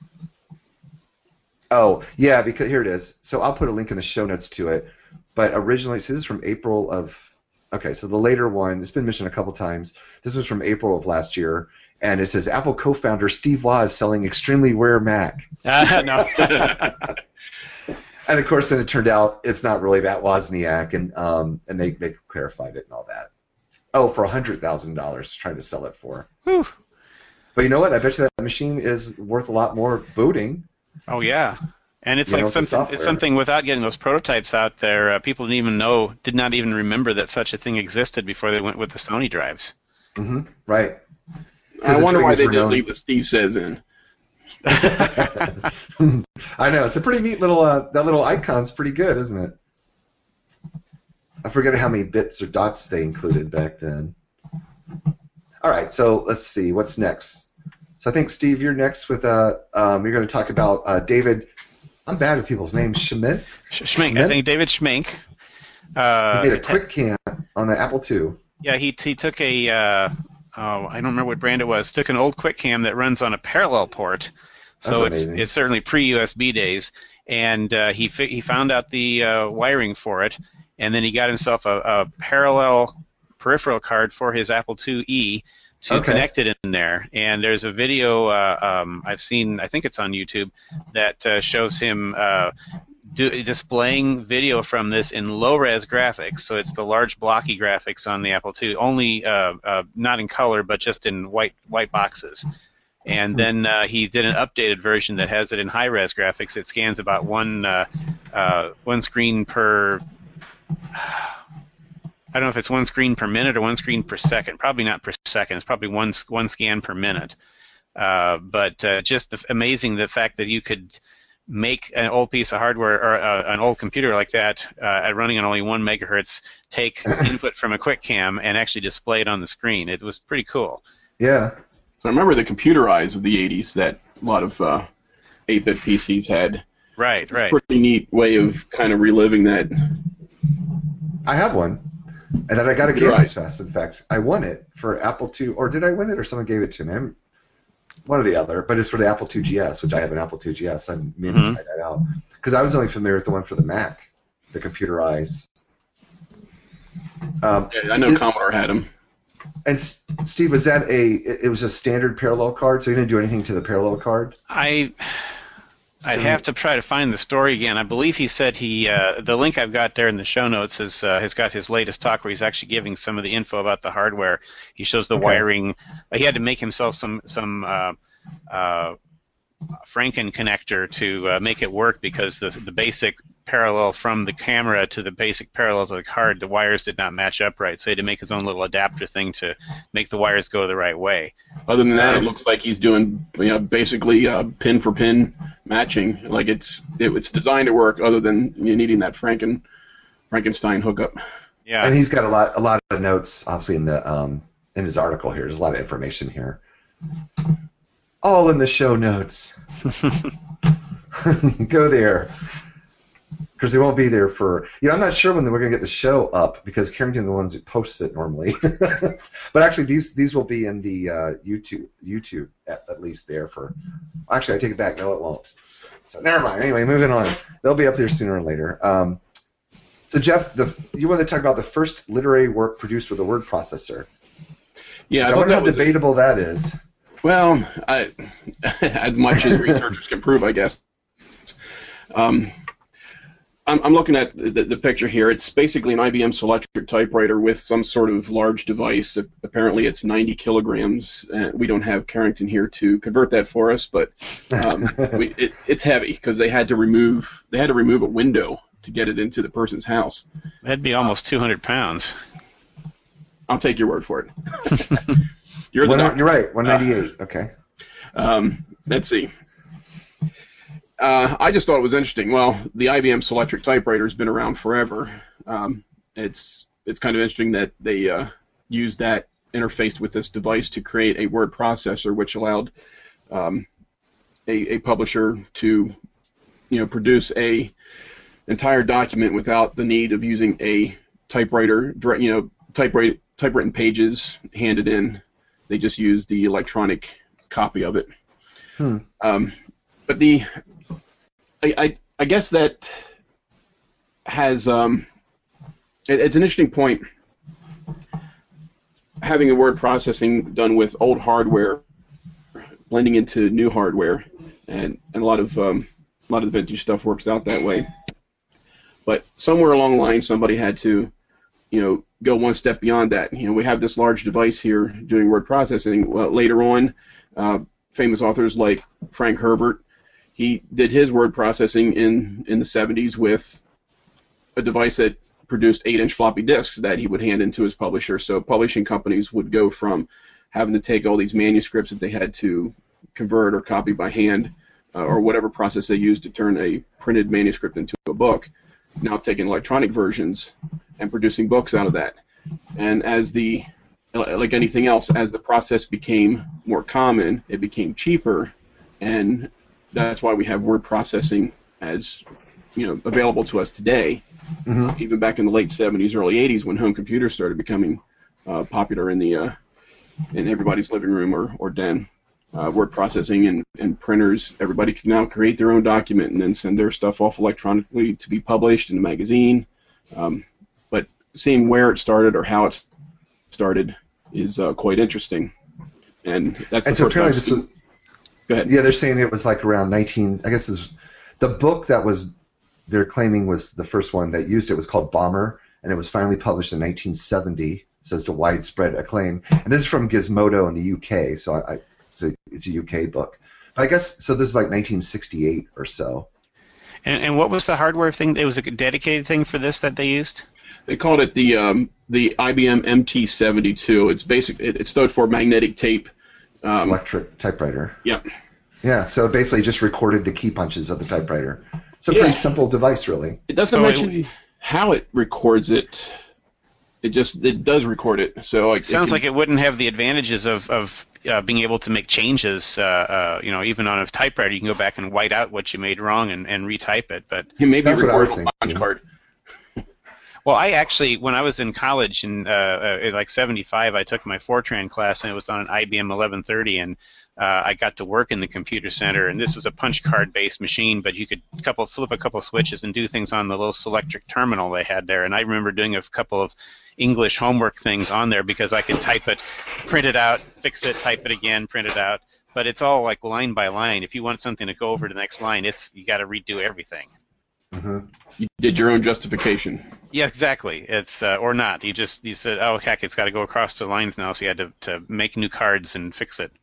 Oh, yeah, because here it is. So I'll put a link in the show notes to it. But originally, so this is from April of, okay, so the later one, it's been mentioned a couple times. This was from April of last year. And it says, Apple co-founder Steve Woz selling extremely rare Mac. Uh, no. And, of course, then it turned out it's not really that Wozniak, and um, and they, they clarified it and all that. Oh, for one hundred thousand dollars trying to sell it for. Whew. But you know what? I bet you that machine is worth a lot more booting. Oh, yeah. And it's You like know, something. it's It's something without getting those prototypes out there. Uh, people didn't even know, did not even remember that such a thing existed before they went with the Sony drives. Mm-hmm. Right. I wonder why they didn't known. leave the Steve Says in. I know, it's a pretty neat little. Uh, that little icon's pretty good, isn't it? I forget how many bits or dots they included back then. All right, so let's see what's next. So I think Steve, you're next with. Uh, um, you're going to talk about uh, David. I'm bad with people's names. Schmidt. Schmink. I think David Schmink. Uh, he made a quick cam on the Apple two. Yeah, he he took a. Uh, oh, I don't remember what brand it was. Took an old QuickCam that runs on a parallel port, so That's it's amazing. it's certainly pre-U S B days. And uh, he fi- he found out the uh, wiring for it, and then he got himself a, a parallel peripheral card for his Apple two E to Okay. connect it in there. And there's a video uh, um, I've seen, I think it's on YouTube, that uh, shows him uh, do, displaying video from this in low-res graphics. So it's the large blocky graphics on the Apple two, only uh, uh, not in color, but just in white white boxes. And then uh, he did an updated version that has it in high-res graphics. It scans about one uh, uh, one screen per. I don't know if it's one screen per minute or one screen per second. Probably not per second. It's probably one one scan per minute. Uh, but uh, just the, amazing the fact that you could make an old piece of hardware or uh, an old computer like that uh, at running on only one megahertz, take input from a QuickCam and actually display it on the screen. It was pretty cool. Yeah. So I remember the computer eyes of the eighties that a lot of uh, eight-bit P Cs had. Right, right. Pretty neat way of kind of reliving that. I have one. And then I got a You're Gaming right. Fest. In fact, I won it for Apple two, or did I win it, or someone gave it to me? I'm, one or the other. But it's for the Apple two G S, which I have an Apple two G S. I'm meaning Mhm. to try that out because I was only familiar with the one for the Mac, the computer eyes. Um, Yeah, I know it- Commodore had them. And S- Steve, was that a? It it was a standard parallel card, so you didn't do anything to the parallel card. I I'd So- have to try to find the story again. I believe he said he uh, the link I've got there in the show notes is uh, has got his latest talk where he's actually giving some of the info about the hardware. He shows the Okay. wiring. He had to make himself some some uh, uh, Franken connector to uh, make it work because the the basic parallel from the camera to the basic parallel to the card, the wires did not match up right. So he had to make his own little adapter thing to make the wires go the right way. Other than that, it looks like he's doing, you know, basically uh, pin for pin matching. Like it's it, it's designed to work. Other than you needing that Franken Frankenstein hookup. Yeah. And he's got a lot, a lot of notes, obviously in the um, in his article here. There's a lot of information here, all in the show notes. Go there, because they won't be there for. You know, I'm not sure when we're going to get the show up because Carrington's the ones who posts it normally. But actually, these these will be in the uh, YouTube YouTube at, at least there for. Actually, I take it back. No, it won't. So never mind. Anyway, moving on. They'll be up there sooner or later. Um, so Jeff, the, you want to talk about the first literary work produced with a word processor? Yeah, I, I wonder that how was debatable a, that is. Well, I, as much as researchers can prove, I guess. Um, I'm, I'm looking at the, the picture here. It's basically an I B M Selectric typewriter with some sort of large device. Apparently, it's ninety kilograms. Uh, we don't have Carrington here to convert that for us, but um, we, it, it's heavy because they had to remove they had to remove a window to get it into the person's house. That'd be almost two hundred pounds. I'll take your word for it. You're the One, doctor. You're right. one ninety-eight. Uh, okay. Um, let's see. Uh, I just thought it was interesting. Well, the I B M Selectric typewriter has been around forever. Um, it's it's kind of interesting that they uh, used that interface with this device to create a word processor, which allowed um, a, a publisher to, you know, produce a entire document without the need of using a typewriter. You know, typewrite typewritten pages handed in. They just used the electronic copy of it. Hmm. Um, but the I, I, I guess that has um, it, it's an interesting point. Having a word processing done with old hardware, blending into new hardware, and, and a lot of um, a lot of the vintage stuff works out that way. But somewhere along the line, somebody had to, you know, go one step beyond that. You know, we have this large device here doing word processing. Well, later on, uh, famous authors like Frank Herbert. He did his word processing in, in the seventies with a device that produced eight-inch floppy disks that he would hand into his publisher. So publishing companies would go from having to take all these manuscripts that they had to convert or copy by hand uh, or whatever process they used to turn a printed manuscript into a book, now taking electronic versions and producing books out of that. And as the, like anything else, as the process became more common, it became cheaper, and that's why we have word processing as, you know, available to us today. Mm-hmm. Even back in the late seventies, early eighties, when home computers started becoming uh, popular in the uh, in everybody's living room or, or den, uh, word processing and, and printers, everybody can now create their own document and then send their stuff off electronically to be published in a magazine. Um, but seeing where it started or how it started is uh, quite interesting. And that's the and so first I've seen. Was, Go ahead. Yeah, they're saying it was like around nineteen. I guess is the book that was they're claiming was the first one that used it was called Bomber, and it was finally published in nineteen seventy. It says to widespread acclaim, and this is from Gizmodo in the U K, so I, I it's, a, it's a U K book. But I guess so. This is like nineteen sixty-eight or so. And, and what was the hardware thing? It was a dedicated thing for this that they used. They called it the um, the I B M M T seventy-two. It's basic. It, it stood for magnetic tape. Um, Electric typewriter. Yep. Yeah, so it basically just recorded the key punches of the typewriter. It's a yeah. pretty simple device, really. It doesn't so mention it, how it records it. It just it does record it. So like, sounds it can, like it wouldn't have the advantages of of uh, being able to make changes. Uh, uh, you know, even on a typewriter, you can go back and white out what you made wrong and, and retype it. But it maybe That's record what I was a punch thinking. card. Well, I actually, when I was in college in, uh, uh, in like seventy-five, I took my Fortran class, and it was on an I B M eleven thirty, and uh, I got to work in the computer center, and this was a punch card-based machine, but you could couple flip a couple switches and do things on the little Selectric terminal they had there, and I remember doing a couple of English homework things on there because I could type it, print it out, fix it, type it again, print it out, but it's all like line by line. If you want something to go over to the next line, it's you got to redo everything. Mm-hmm. You did your own justification. Yeah, exactly. It's uh, or not. You just you said, oh heck, it's got to go across the lines now, so you had to to make new cards and fix it.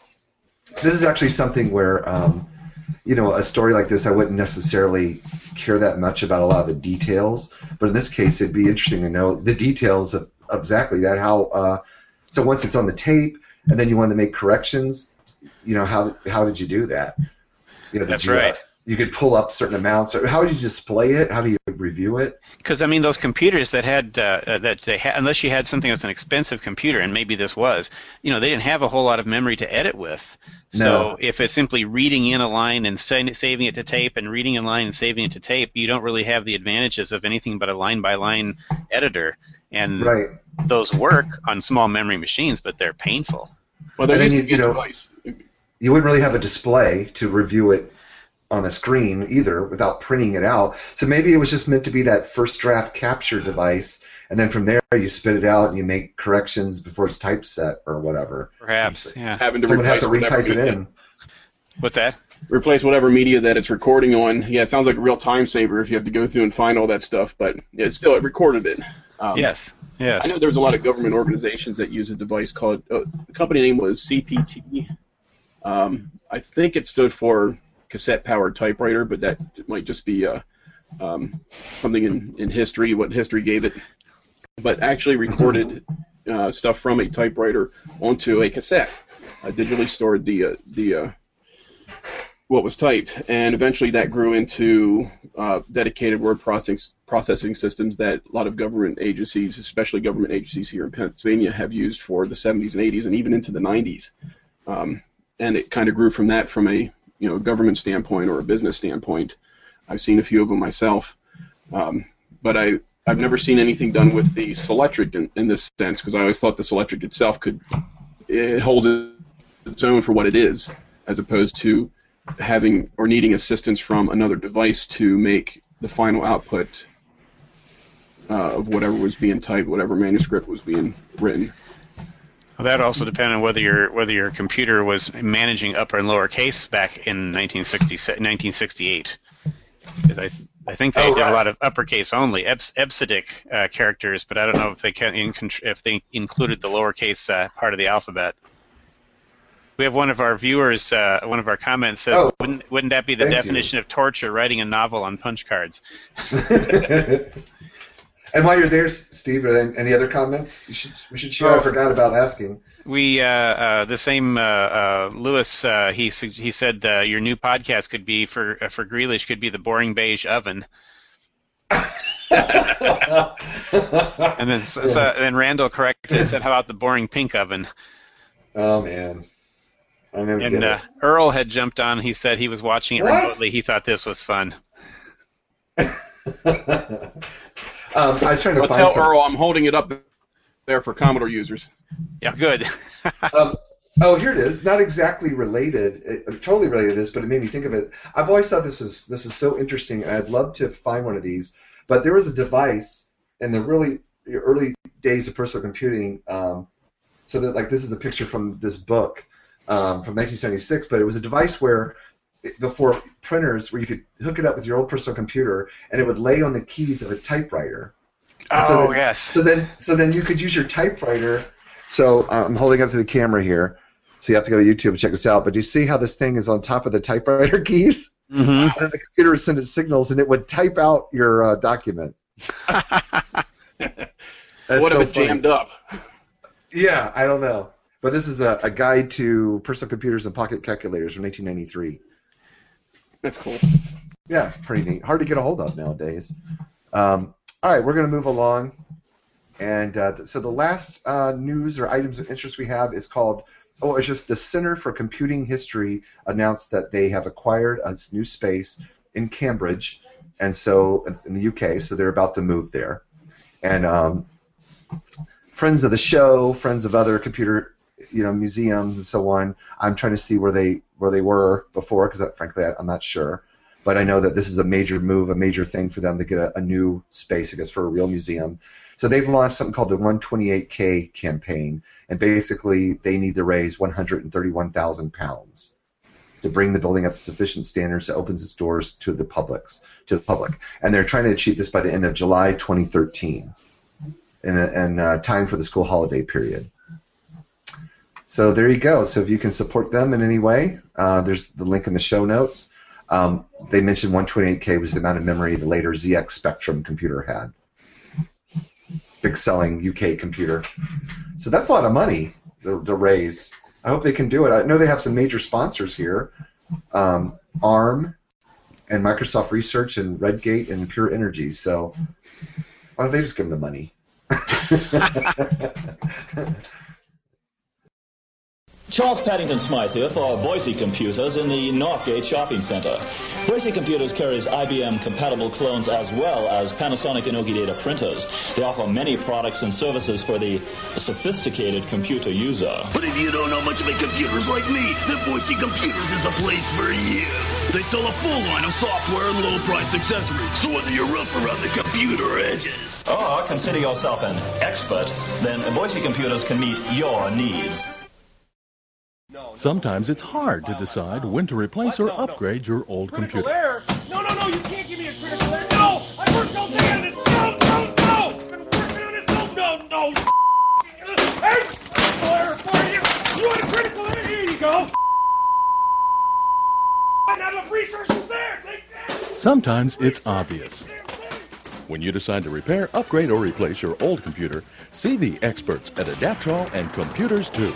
This is actually something where, um, you know, a story like this, I wouldn't necessarily care that much about a lot of the details, but in this case, it'd be interesting to know the details of, of exactly that. How uh, so once it's on the tape, and then you want to make corrections, you know, how how did you do that? You know, That's you, right. Uh, you could pull up certain amounts. Or how do you display it? How do you review it? Because I mean, those computers that had uh, uh, that they had, unless you had something that's an expensive computer, and maybe this was, you know, they didn't have a whole lot of memory to edit with. So No. if it's simply reading in a line and sa- saving it to tape, and reading a line and saving it to tape, you don't really have the advantages of anything but a line-by-line editor. And Right. those work on small memory machines, but they're painful. Well, there And then used you- to be a you know- device. You wouldn't really have a display to review it on a screen either without printing it out. So maybe it was just meant to be that first draft capture device, and then from there you spit it out and you make corrections before it's typeset or whatever. Perhaps, yeah. Having to Someone has replace to retype it media, in. What's that? replace whatever media that it's recording on. Yeah, it sounds like a real time saver if you have to go through and find all that stuff, but yeah, still, it recorded it. Um, yes, yes. I know there's a lot of government organizations that use a device called, uh, the company name was C P T. Um, I think it stood for cassette-powered typewriter, but that might just be uh, um, something in, in history, what history gave it. But actually recorded uh, stuff from a typewriter onto a cassette. Uh, digitally stored the uh, the uh, what was typed, and eventually that grew into uh, dedicated word processing processing systems that a lot of government agencies, especially government agencies here in Pennsylvania, have used for the seventies and eighties and even into the nineties. Um, and it kind of grew from that, from a you know government standpoint or a business standpoint. I've seen a few of them myself, um, but I. I've never seen anything done with the Selectric in, in this sense, because I always thought the Selectric itself could it hold its own for what it is, as opposed to having or needing assistance from another device to make the final output uh, of whatever was being typed, whatever manuscript was being written. Well, that also depended on whether your whether your computer was managing upper and lower case back in nineteen sixty-eight. I, I think they oh, did right. a lot of uppercase only, Ebs, Ebsidic uh, characters, but I don't know if they can in, if they included the lowercase uh, part of the alphabet. We have one of our viewers, uh, one of our comments says, oh, wouldn't, wouldn't that be the definition you. of torture, writing a novel on punch cards? And while you're there, Steve, are there any other comments? You should, we should share. Oh. I forgot about asking. We uh, uh, the same uh, uh, Lewis. Uh, he he said uh, your new podcast could be for uh, for Grealish could be the boring beige oven. And then so, yeah. so, then Randall corrected and said, "How about the boring pink oven?" Oh man, I never And get uh, it. Earl had jumped on. He said he was watching it What? remotely. He thought this was fun. um, I was trying to I'll find tell some... Earl I'm holding it up there for Commodore users. Yeah, good. um, oh, here it is. Not exactly related, it, it, totally related to this, but it made me think of it. I've always thought this is this is so interesting, and I'd love to find one of these. But there was a device in the really early days of personal computing. Um, so that, like, this is a picture from this book um, from nineteen seventy-six. But it was a device where, before printers, where you could hook it up with your old personal computer, and it would lay on the keys of a typewriter. Oh, so then, yes. So then, so then you could use your typewriter. So uh, I'm holding up to the camera here, so you have to go to YouTube and check this out. But do you see how this thing is on top of the typewriter keys? Mm-hmm. And the computer would send it signals, and it would type out your uh, document. What so if it funny. jammed up? Yeah, I don't know. But this is a, a guide to personal computers and pocket calculators from nineteen ninety-three. That's cool. Yeah, pretty neat. Hard to get a hold of nowadays. Um, all right, we're going to move along. And uh, th- so the last uh, news or items of interest we have is called, oh, it's just the Center for Computing History announced that they have acquired a new space in Cambridge, and so in the U K, so they're about to move there. And um, friends of the show, friends of other computer, you know, museums and so on, I'm trying to see where they where they were before, because frankly, I, I'm not sure. But I know that this is a major move, a major thing for them to get a, a new space, I guess, for a real museum. So they've launched something called the one twenty-eight K campaign, and basically they need to raise one hundred thirty-one thousand pounds to bring the building up to sufficient standards that opens its doors to the publics, to the public. And they're trying to achieve this by the end of July twenty thirteen, in, a, in uh, time for the school holiday period. So there you go. So if you can support them in any way, uh, there's the link in the show notes. Um, they mentioned one twenty-eight K was the amount of memory the later Z X Spectrum computer had. Big selling U K computer. So that's a lot of money to, to raise. I hope they can do it. I know they have some major sponsors here. Um, ARM and Microsoft Research and Redgate and Pure Energy. So why don't they just give them the money? Charles Paddington Smythe here for Boise Computers in the Northgate Shopping Center. Boise Computers carries I B M-compatible clones as well as Panasonic and Ogidata printers. They offer many products and services for the sophisticated computer user. But if you don't know much about computers like me, then Boise Computers is a place for you. They sell a full line of software and low-priced accessories, so whether you're rough around the computer edges or consider yourself an expert, then Boise Computers can meet your needs. Sometimes it's hard to decide when to replace or upgrade your old Critical computer. error? No, no, no, you can't give me a critical error. No! I worked all day on this. No, no, no! I've been working on this. No, no, no. Hey! Critical error for you. You want a critical error? Here you go. Not enough resources there. Take that. Sometimes it's obvious. When you decide to repair, upgrade, or replace your old computer, see the experts at Adaptrol and Computers too.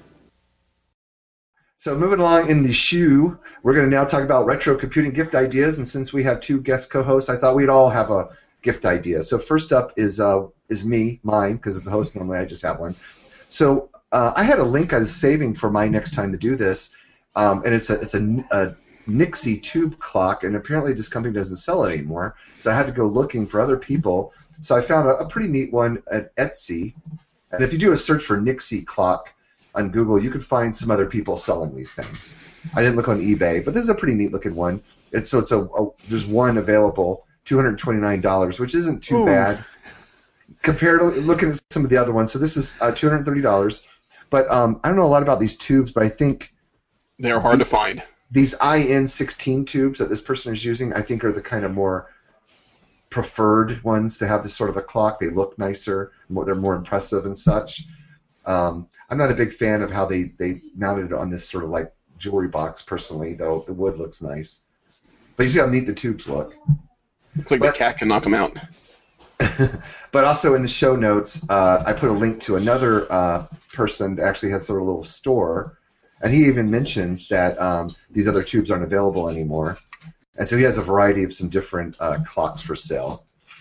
So moving along in the shoe, we're going to now talk about retro computing gift ideas. And since we have two guest co-hosts, I thought we'd all have a gift idea. So first up is uh, is me, mine, because as the host normally I just have one. So uh, I had a link I was saving for my next time to do this, um, and it's a it's a, a Nixie tube clock, and apparently this company doesn't sell it anymore. So I had to go looking for other people. So I found a, a pretty neat one at Etsy, and if you do a search for Nixie clock on Google, you can find some other people selling these things. I didn't look on eBay, but this is a pretty neat looking one. It's so it's a, a there's one available, two hundred twenty-nine dollars, which isn't too Ooh. bad compared to looking at some of the other ones. So this is uh, two hundred thirty dollars. But um, I don't know a lot about these tubes, but I think they're hard to find. These I N sixteen tubes that this person is using, I think, are the kind of more preferred ones to have this sort of a clock. They look nicer, more, they're more impressive and such. Um, I'm not a big fan of how they, they mounted it on this sort of like jewelry box personally, though the wood looks nice. But you see how neat the tubes look. It's like but, the cat can knock them out. But also in the show notes, uh, I put a link to another uh, person that actually has sort of a little store, and he even mentions that um, these other tubes aren't available anymore. And so he has a variety of some different uh, clocks for sale.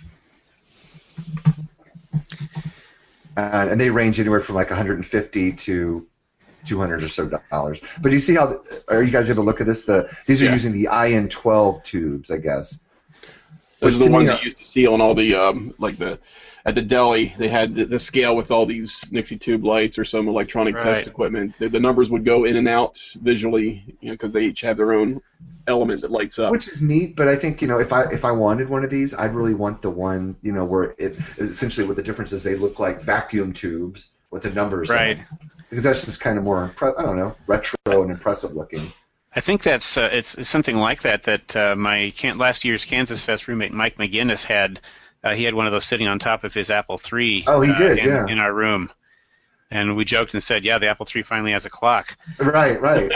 Uh, and they range anywhere from like one hundred fifty to two hundred or so dollars. But do you see how? The, are you guys able to look at this? The these are yeah. using the I N twelve tubes, I guess. Those are the ones that used to see on all the um, like the at the deli. They had the, the scale with all these Nixie tube lights or some electronic right. test equipment. The, the numbers would go in and out visually, you know, because they each have their own element that lights up. Which is neat, but I think, you know, if I if I wanted one of these, I'd really want the one, you know, where it essentially what the difference is they look like vacuum tubes with the numbers right. in it. Because that's just kind of more, I don't know, retro and impressive looking. I think that's uh, it's, it's something like that that uh, my can- last year's Kansas Fest roommate Mike McGinnis had. Uh, he had one of those sitting on top of his Apple three. Oh, he uh, did, in, yeah. in our room. And we joked and said, yeah, the Apple three finally has a clock. Right, right.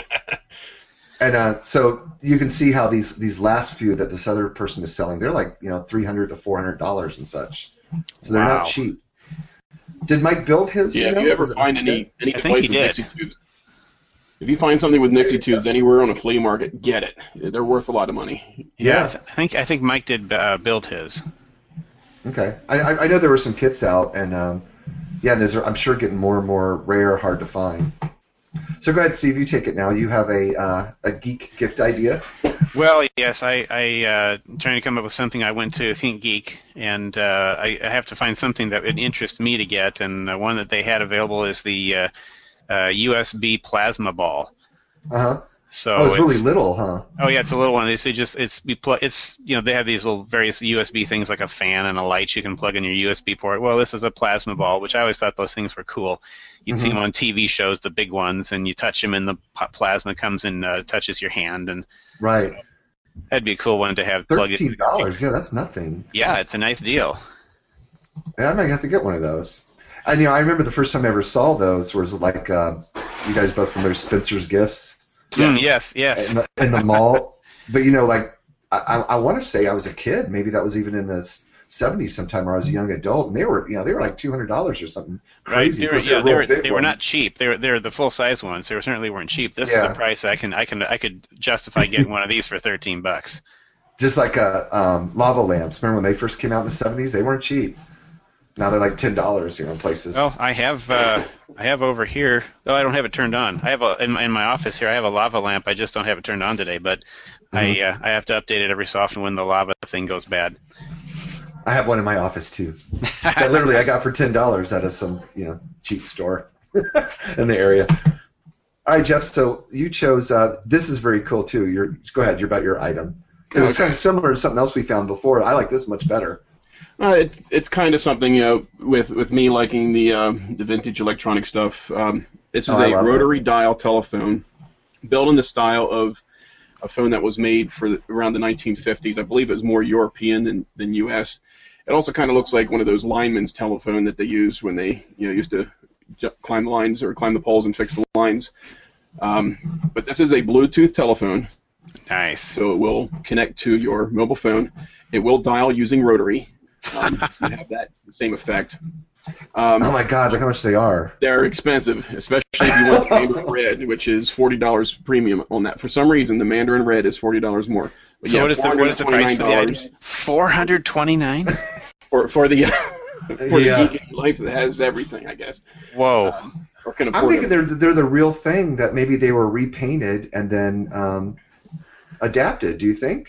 And uh, so you can see how these, these last few that this other person is selling, they're like, you know, three hundred to four hundred dollars and such. So they're wow. not cheap. Did Mike build his? Yeah, you know? if you ever find any, any I device think with he Nixie tubes, if you find something with Nixie tubes anywhere on a flea market, get it. They're worth a lot of money. Yeah, I think I think Mike did uh, build his. Okay, I I know there were some kits out, and um, yeah, there's I'm sure getting more and more rare, hard to find. So go ahead, Steve. You take it now. You have a uh, a geek gift idea. Well, yes, I I uh, trying to come up with something. I went to Think Geek, and uh, I, I have to find something that would interest me to get. And uh, one that they had available is the uh, uh, U S B plasma ball. Uh huh. So oh, it's, it's really little, huh? Oh yeah, it's a little one. It's it just it's it's you know they have these little various U S B things like a fan and a light you can plug in your U S B port. Well, this is a plasma ball, which I always thought those things were cool. You'd mm-hmm. see them on T V shows, the big ones, and you touch them, and the plasma comes and uh, touches your hand. And right. So that'd be a cool one to have plugged in. Thirteen dollars, yeah, that's nothing. Yeah, it's a nice deal. Yeah, I might have to get one of those. And you know, I remember the first time I ever saw those was like uh, you guys both remember Spencer's Gifts. Mm, yes, yes. In the, in the mall. But, you know, like, I, I want to say I was a kid. Maybe that was even in the seventies sometime where I was a young adult. And they were, you know, they were like two hundred dollars or something crazy. Right. They were, yeah, they were, they were not cheap. They were, they were the full-size ones. They were, certainly weren't cheap. This yeah. is the price I can, I can, I could justify getting one of these for thirteen bucks. Just like uh, um, lava lamps. Remember when they first came out in the seventies? They weren't cheap. Now they're like ten dollars, you know, in places. Well, I have uh, I have over here. Oh, I don't have it turned on. I have a in my, in my office here. I have a lava lamp. I just don't have it turned on today. But mm-hmm. I uh, I have to update it every so often when the lava thing goes bad. I have one in my office too. That literally I got for ten dollars at a some you know cheap store in the area. All right, Jeff. So you chose. Uh, this is very cool too. You're go ahead. You're about your item. It was kind of similar to something else we found before. I like this much better. Uh, it's it's kind of something, you know, with with me liking the uh, the vintage electronic stuff. Um, this is Oh, I a love rotary it. dial telephone, built in the style of a phone that was made for the, around the nineteen fifties. I believe it was more European than than U S. It also kind of looks like one of those linemen's telephone that they used when they, you know, used to j- climb the lines or climb the poles and fix the lines. Um, but this is a Bluetooth telephone. Nice. So it will connect to your mobile phone. It will dial using rotary. Um, so you have that same effect. Um, Oh my God! Look how much they are. they're expensive, especially if you want the Mandarin Red, which is forty dollars premium on that. For some reason, the Mandarin Red is forty dollars more. But So yeah, what is the what is the price for the item? four hundred twenty-nine dollars Four hundred twenty-nine. for for the for Yeah. the geek life that has everything, I guess. Whoa. Um, or can I'm afford thinking them. they're they're the real thing. That maybe they were repainted and then um, adapted. Do you think?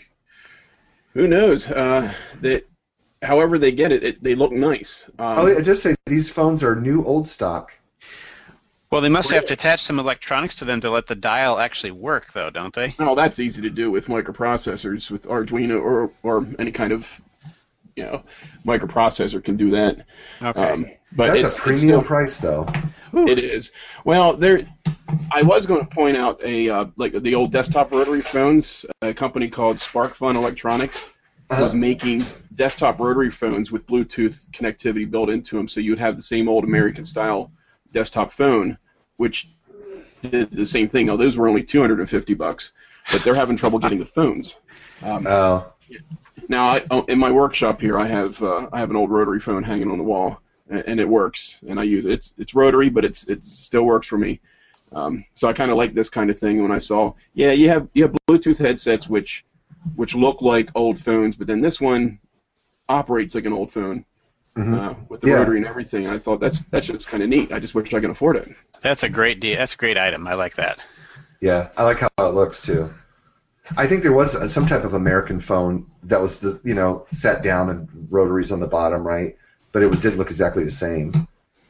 Who knows? Uh, that, however they get it, it they look nice. Um, Oh, I just say these phones are new old stock. Well, they must have to attach some electronics to them to let the dial actually work, though, don't they? Oh, that's easy to do with microprocessors, with Arduino or or any kind of, you know, microprocessor can do that. Okay. Um, but That's it's, a premium it's still, price, though. It is. Well, there. I was going to point out a uh, like the old desktop rotary phones. A company called SparkFun Electronics Uh-huh. was making desktop rotary phones with Bluetooth connectivity built into them, so you'd have the same old American style desktop phone, which did the same thing. Now those were only two hundred fifty bucks, but they're having trouble getting the phones. Um, Oh, now, I, oh, in my workshop here, I have uh, I have an old rotary phone hanging on the wall, and, and it works, and I use it. It's it's rotary, but it's it still works for me. Um, so I kind of like this kind of thing. When I saw, yeah, you have you have Bluetooth headsets which which look like old phones, but then this one operates like an old phone Mhm. uh, with the Yeah. rotary and everything. I thought that's that's just kind of neat. I just wish I could afford it. That's a great deal. That's a great item. I like that. yeah. I like how it looks too. I think there was uh, some type of American phone that was, the, you know, sat down and rotaries on the bottom, right? But it was, didn't look exactly the same.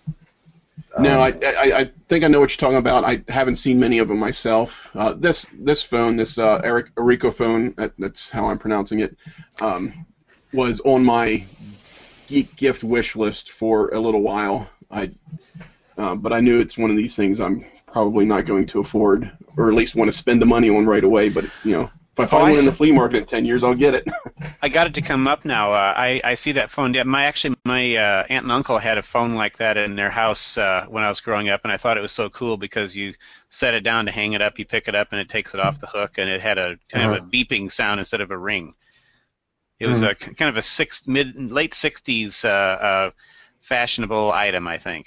No, Um, I, I I think I know what you're talking about. I haven't seen many of them myself. Uh, this this phone, this uh, Eric Erico phone, that, that's how I'm pronouncing it, um, was on my geek gift wish list for a little while. I, uh, but I knew it's one of these things I'm probably not going to afford, or at least want to spend the money on right away. But you know, if I find Oh, I one in the see. flea market in ten years, I'll get it. I got it to come up now. Uh, I I see that phone. Yeah, my actually my uh, aunt and uncle had a phone like that in their house uh, when I was growing up, and I thought it was so cool because you set it down to hang it up, you pick it up, and it takes it off the hook, and it had a kind of a beeping sound instead of a ring. It was Mm. a kind of a six mid late sixties uh, uh, fashionable item, I think.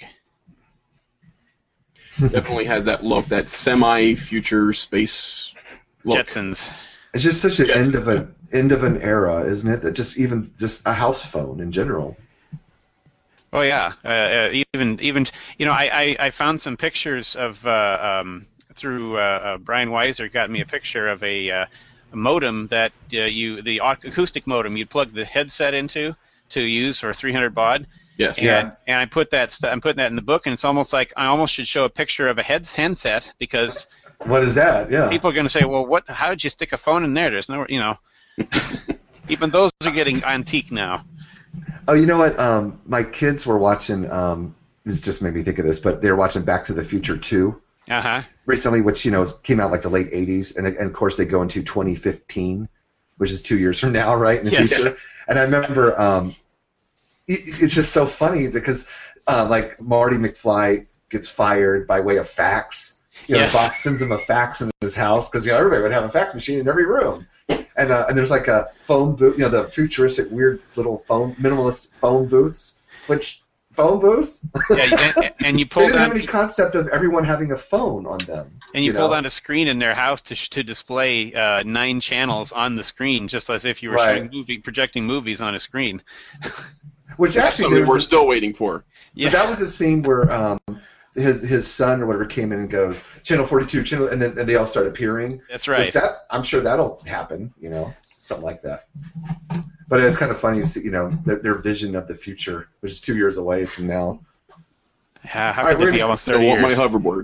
Definitely has that look, that semi-future space look. Jetsons. It's just such an Yes. end of an end of an era, isn't it? That just even just a house phone in general. Oh yeah, uh, uh, even even you know I, I, I found some pictures of uh, um, through uh, uh, Brian Weiser got me a picture of a, uh, a modem that uh, you the acoustic modem you'd plug the headset into to use for three hundred baud. Yes. And, Yeah. and I put that st- I'm putting that in the book, and it's almost like I almost should show a picture of a head handset because What is that? Yeah. people are going to say, well, what? How did you stick a phone in there? There's no, you know, even those are getting antique now. Oh, you know what? Um, my kids were watching. Um, this just made me think of this, but they were watching Back to the Future two Uh huh. recently, which you know came out like the late eighties, and, and of course they go into twenty fifteen, which is two years from now, right? In the Yes. future. And I remember um, it, it's just so funny because uh, like Marty McFly gets fired by way of fax. You know, Yes. the boss sends him a fax in his house because you know everybody would have a fax machine in every room. And uh, and there's like a phone booth, you know, the futuristic weird little phone minimalist phone booths. Which phone booth? Yeah, and, and you They pull didn't have down any concept of everyone having a phone on them. and you, you pull know? down a screen in their house to sh- to display uh, nine channels on the screen, just as if you were Right. showing movie projecting movies on a screen. Which That's actually something there's we're a- still waiting for. Yeah. But that was a scene where um, his his son or whatever came in and goes channel forty-two, channel, and then and they all start appearing. That's right. Which that I'm sure that'll happen, you know, something like that. But it's kind of funny to see, you know, their, their vision of the future, which is two years away from now. How, how All right, could we're it be gonna almost still thirty want years? my hoverboard.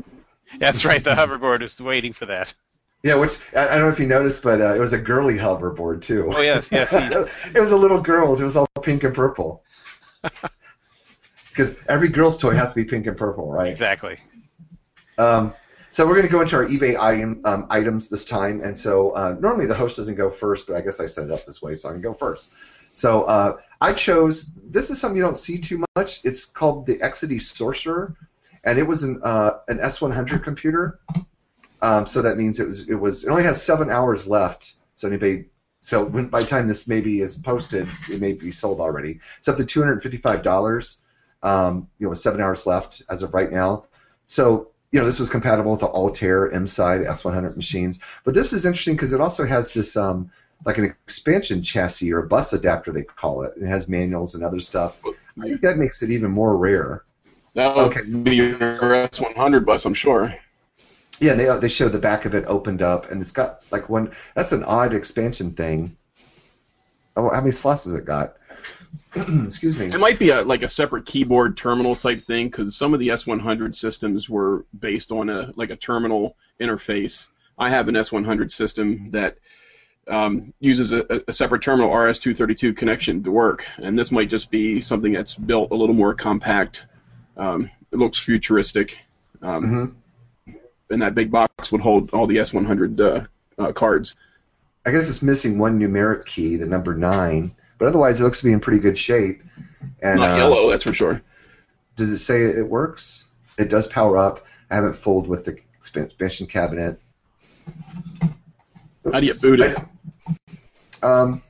That's right. The hoverboard is waiting for that. Yeah, which I, I don't know if you noticed, but uh, it was a girly hoverboard too. Oh yes, yes. It was a little girl's. It was all pink and purple. Because every girl's toy has to be pink and purple, right? Exactly. Um, so we're going to go into our eBay item, um, items this time, and so uh, normally the host doesn't go first, but I guess I set it up this way, so I'm going to go first. So uh, I chose, this is something you don't see too much. It's called the Exidy Sorcerer, and it was an uh, an S one hundred computer. Um, so that means it was it was it only has seven hours left. So anybody, so when, by the time this maybe is posted, it may be sold already. It's up to two hundred fifty-five dollars. Um, you know, with seven hours left as of right now. So you know, this was compatible with the Altair, M S I, the S one hundred machines. But this is interesting because it also has this um, like an expansion chassis or a bus adapter, they call it. It has manuals and other stuff. I think that makes it even more rare. That would okay. be your S one hundred bus, I'm sure. Yeah, they they show the back of it opened up, and it's got like one. That's an odd expansion thing. Oh, how many slots has it got? Excuse me. It might be a, like a separate keyboard terminal type thing, because some of the S one hundred systems were based on a like a terminal interface. I have an S one hundred system that um, uses a, a separate terminal R S two thirty-two connection to work, and this might just be something that's built a little more compact. Um, it looks futuristic, um, mm-hmm. and that big box would hold all the S one hundred uh, uh, cards. I guess it's missing one numeric key, the number nine. But otherwise, it looks to be in pretty good shape. And, Not uh, yellow, that's for sure. Does it say it works? It does power up. I haven't fooled with the expansion cabinet. Oops. How do you boot it? I, um,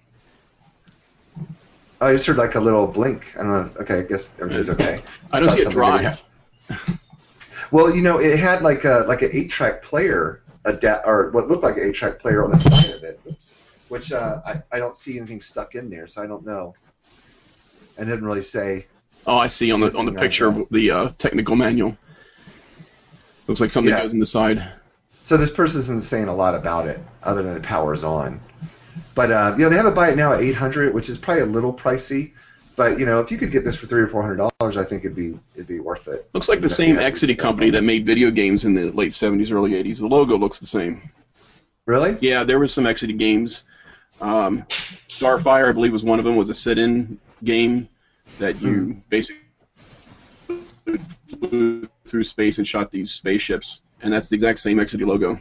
I just heard like a little blink. I don't know. Okay, I guess everything's okay. I don't see a drive. Well, you know, it had like a like an eight-track player, adapt or what looked like an eight-track player on the side of it. Oops. Which uh, I, I don't see anything stuck in there, so I don't know. I didn't really say. Oh, I see on the on the picture of the uh, technical manual. Looks like something yeah. goes in the side. So this person isn't saying a lot about it, other than it powers on. But uh, you know, they have it buy it now at eight hundred dollars, which is probably a little pricey. But you know, if you could get this for three or four hundred dollars, I think it'd be it'd be worth it. Looks like the same Exidy company that made video games in the late seventies, early eighties. The logo looks the same. Really? Yeah, there was some Exidy games. Um, Starfire, I believe, was one of them. Was a sit-in game that you hmm. basically flew through space and shot these spaceships, and that's the exact same Exidy logo.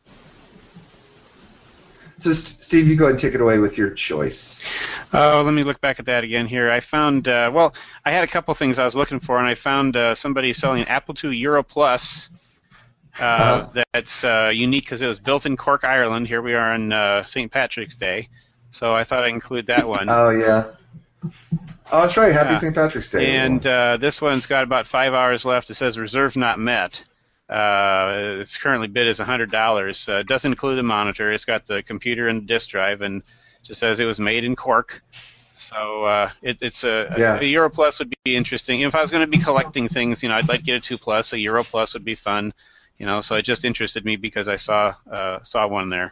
So, Steve, you go ahead and take it away with your choice. Oh, let me look back at that again here. I found, uh, well, I had a couple things I was looking for, and I found uh, somebody selling an Apple two Euro Plus. Uh, uh-huh. That's uh, unique because it was built in Cork, Ireland. Here we are on uh, Saint Patrick's Day, so I thought I'd include that one. Oh, yeah. Oh, that's right. Happy uh, Saint Patrick's Day. And uh, this one's got about five hours left. It says reserve not met. Uh, it's currently bid as one hundred dollars. Uh, it doesn't include the monitor. It's got the computer and the disk drive, and just says it was made in Cork. So uh, it, it's a, yeah. a, a Euro Plus would be interesting. If I was going to be collecting things, you know, I'd like to get a two Plus. A Euro Plus would be fun. You know, so it just interested me because I saw uh, saw one there.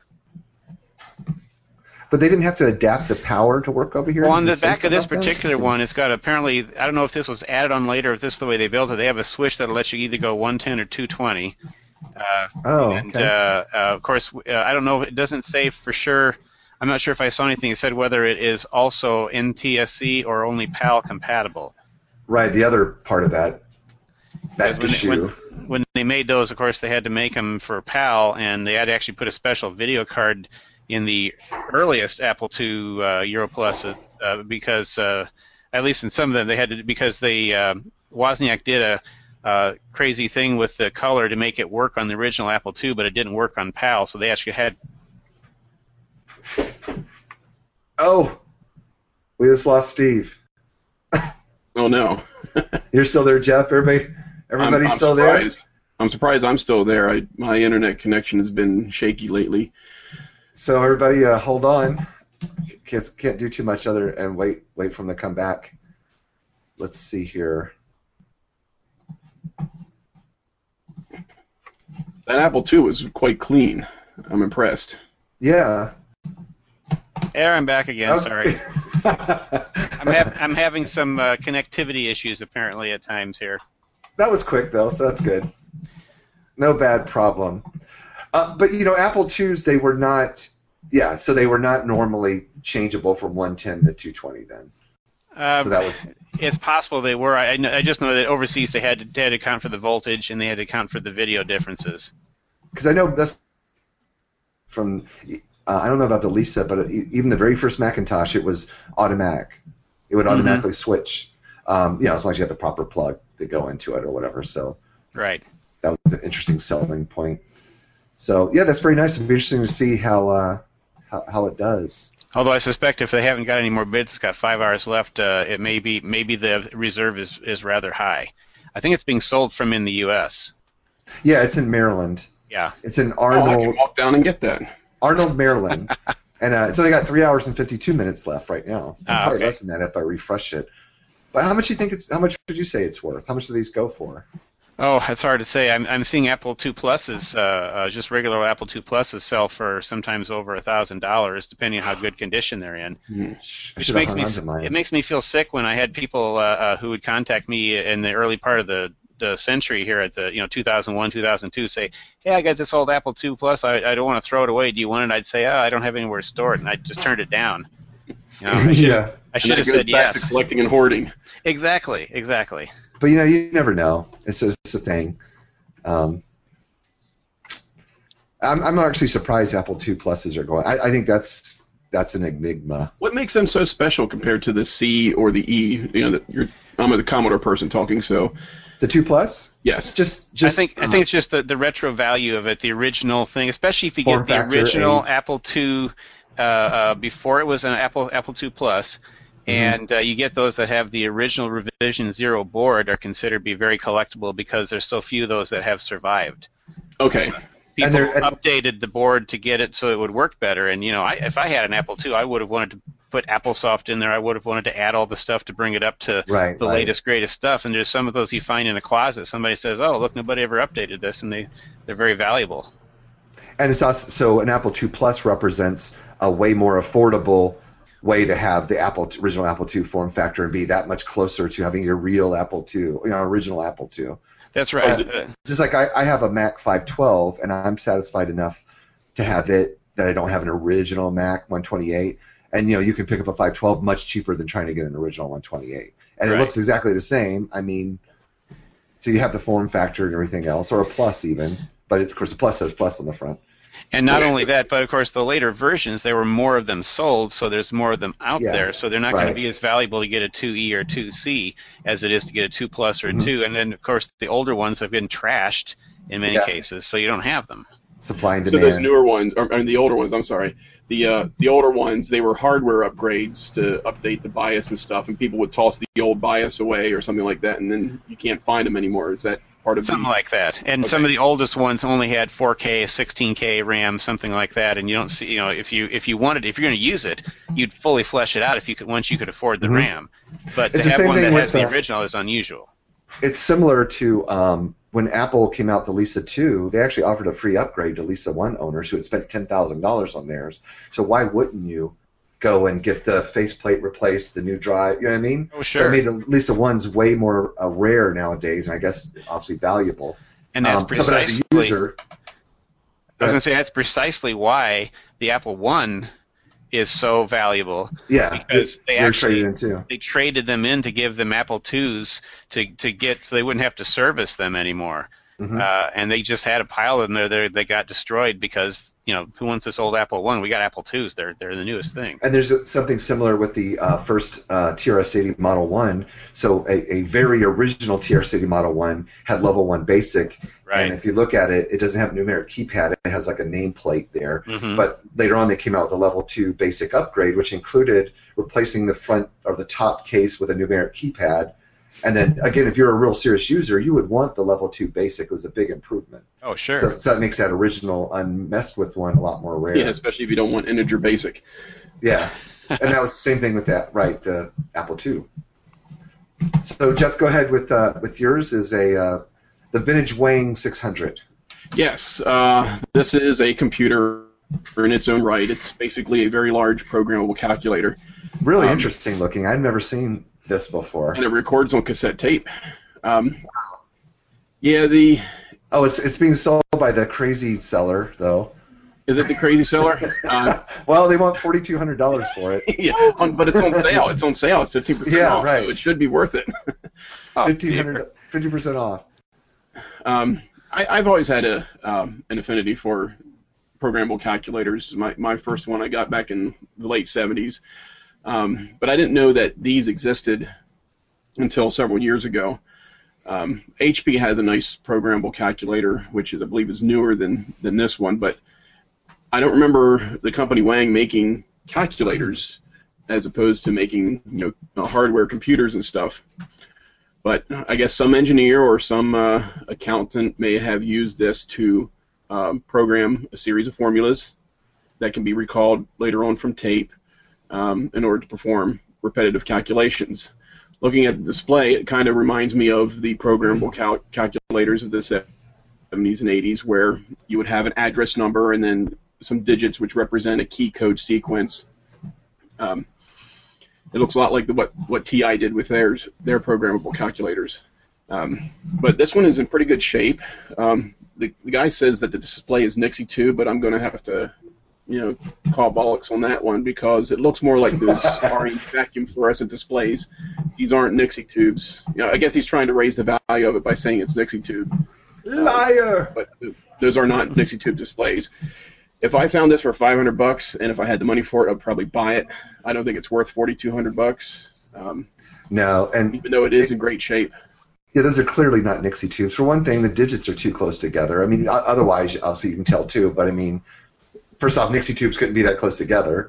But they didn't have to adapt the power to work over here? Well, on the back of this particular one, it's got apparently, I don't know if this was added on later, if this is the way they built it, they have a switch that'll let you either go one ten or two twenty. Uh, oh, and, okay. uh, uh, of course, uh, I don't know, it doesn't say for sure, I'm not sure if I saw anything that said whether it is also N T S C or only PAL compatible. Right, the other part of that. That when, issue. When, when they made those, of course, they had to make them for PAL, and they had to actually put a special video card in the earliest Apple two uh, Euro Plus uh, because, uh, at least in some of them, they had to because they uh, Wozniak did a uh, crazy thing with the color to make it work on the original Apple two, but it didn't work on PAL, so they actually had. Oh, we just lost Steve. Oh no. You're still there, Jeff? Everybody, everybody's I'm, I'm still surprised. there? I'm surprised I'm still there. I, my internet connection has been shaky lately. So everybody, uh, hold on. Can't can't do too much other and wait wait for them to come back. Let's see here. That Apple two was quite clean. I'm impressed. Yeah. There, I'm back again. Okay. Sorry. I'm, ha- I'm having some uh, connectivity issues apparently at times here. That was quick though, so that's good. no bad problem. Uh, but you know, Apple twos, they were not. Yeah, so they were not normally changeable from one ten to two twenty then. Uh, so that was. It's possible they were. I, I just know that overseas they had to, they had to account for the voltage and they had to account for the video differences. Because I know that's from. Uh, I don't know about the Lisa, but even the very first Macintosh, it was automatic. It would automatically mm-hmm. switch. Um, you know, as long as you had the proper plug to go into it or whatever. So. Right. That was an interesting selling point. So yeah, that's very nice. It'll be interesting to see how uh, how, how it does. Although I suspect if they haven't got any more bids, it's got five hours left. Uh, it may be maybe the reserve is, is rather high. I think it's being sold from in the U S. Yeah, it's in Maryland. Yeah, it's in Arnold. Oh, I can walk down and get that. Arnold, Maryland, and uh, so they got three hours and fifty-two minutes left right now. Ah, Probably okay. less than that if I refresh it. But how much do you think it's? How much would you say it's worth? How much do these go for? Oh, it's hard to say. I'm I'm seeing Apple two Pluses, uh, uh, just regular Apple two Pluses sell for sometimes over a thousand dollars, depending on how good condition they're in. Mm-hmm. Which makes me it makes me feel sick when I had people uh, uh, who would contact me in the early part of the, the century here at the you know two thousand one, two thousand two, say, hey, I got this old Apple two Plus. I I don't want to throw it away. Do you want it? I'd say, oh, I don't have anywhere to store it, and I just turned it down. You know, I should, yeah, I should have back said yes. To collecting and hoarding. Exactly, exactly. But you know, you never know. It's just it's a thing. Um, I'm, I'm actually surprised Apple two Pluses are going. I, I think that's that's an enigma. What makes them so special compared to the C or the E? You know, the, you're, I'm a Commodore person talking, so the two Plus. Yes. Just, just. I think I think it's just the, the retro value of it, the original thing, especially if you get the original eight. Apple two uh, uh, before it was an Apple Apple two Plus. And uh, you get those that have the original Revision Zero board are considered to be very collectible because there's so few of those that have survived. Okay. People and and updated the board to get it so it would work better. And, you know, I, if I had an Apple two, I would have wanted to put AppleSoft in there. I would have wanted to add all the stuff to bring it up to right, the right. latest, greatest stuff. And there's some of those you find in a closet. Somebody says, oh, look, nobody ever updated this, and they, they're very valuable. And it's also, so an Apple two Plus represents a way more affordable way to have the Apple original Apple two form factor and be that much closer to having your real Apple two, you know, original Apple two. That's right. Uh, just like I, I have a Mac five twelve, and I'm satisfied enough to have it that I don't have an original Mac one twenty-eight. And you know, you can pick up a five twelve much cheaper than trying to get an original one twenty-eight, and right. It looks exactly the same. I mean, so you have the form factor and everything else, or a Plus even, but it, of course the Plus says Plus on the front. And not only that, but of course the later versions, there were more of them sold, so there's more of them out yeah, there. So they're not right. going to be as valuable to get a two E or two C as it is to get a two Plus or a mm-hmm. two. And then, of course, the older ones have been trashed in many yeah. cases, so you don't have them. Supply and so demand. those newer ones, or, or the older ones, I'm sorry, the uh, the older ones, they were hardware upgrades to update the BIOS and stuff, and people would toss the old BIOS away or something like that, and then you can't find them anymore. Is that part of something the, like that? And okay. some of the oldest ones only had four K, sixteen K RAM, something like that. And you don't see, you know, if you if you wanted, if you're going to use it, you'd fully flesh it out if you could once you could afford the mm-hmm. RAM. But it's to have one that has the, the original is unusual. It's similar to um, when Apple came out the Lisa two. They actually offered a free upgrade to Lisa one owners who had spent ten thousand dollars on theirs. So why wouldn't you go and get the faceplate replaced, the new drive? You know what I mean? Oh, sure. So it made the Lisa ones way more uh, rare nowadays, and I guess obviously valuable. And that's um, precisely. So as a user, I was going to say that's precisely why the Apple One is so valuable. Yeah, because they actually traded in too. They traded them in to give them Apple twos to to get so they wouldn't have to service them anymore. Mm-hmm. Uh, and they just had a pile of them there. They they got destroyed because, you know, who wants this old Apple One? We got Apple twos. They're they're the newest thing. And there's something similar with the uh, first uh, T R S eighty Model One. So a, a very original T R S eighty Model One had Level One Basic. Right. And if you look at it, it doesn't have a numeric keypad. It has like a nameplate there. Mm-hmm. But later on, they came out with a Level Two Basic upgrade, which included replacing the front or the top case with a numeric keypad. And then, again, if you're a real serious user, you would want the Level two Basic. It was a big improvement. Oh, sure. So, so that makes that original unmessed with one a lot more rare. Yeah, especially if you don't want integer basic. Yeah. And that was the same thing with that, right, the Apple two. So, Jeff, go ahead with uh, with yours is a uh, the Vintage Wang six hundred. Yes. Uh, this is a computer in its own right. It's basically a very large programmable calculator. Really um, interesting looking. I've never seen this before. And it records on cassette tape. Um, yeah, the Oh, it's it's being sold by the crazy seller, though. Is it the crazy seller? Uh, well, they want forty-two hundred dollars for it. yeah, on, but it's on sale. It's on sale. It's fifteen percent yeah, off, right. so it should be worth it. oh, fifty percent off. Um, I, I've always had a um, an affinity for programmable calculators. My my first one I got back in the late seventies, um, but I didn't know that these existed until several years ago. Um, H P has a nice programmable calculator, which is I believe is newer than than this one, but I don't remember the company Wang making calculators as opposed to making you know hardware computers and stuff. But I guess some engineer or some uh, accountant may have used this to um, program a series of formulas that can be recalled later on from tape um, in order to perform repetitive calculations. Looking at the display, it kind of reminds me of the programmable cal calculators of the seventies and eighties, where you would have an address number and then some digits which represent a key code sequence. Um, it looks a lot like the, what what T I did with theirs, their programmable calculators. Um, but this one is in pretty good shape. Um, the, the guy says that the display is Nixie two, but I'm going to have to, you know, call bollocks on that one because it looks more like those orange vacuum fluorescent displays. These aren't Nixie tubes. You know, I guess he's trying to raise the value of it by saying it's Nixie tube. Liar! Uh, but those are not Nixie tube displays. If I found this for five hundred bucks, and if I had the money for it, I'd probably buy it. I don't think it's worth forty-two hundred bucks. Um, no, and even though it is in great shape. Yeah, those are clearly not Nixie tubes. For one thing, the digits are too close together. I mean, otherwise, obviously, you can tell too. But I mean, first off, Nixie tubes couldn't be that close together.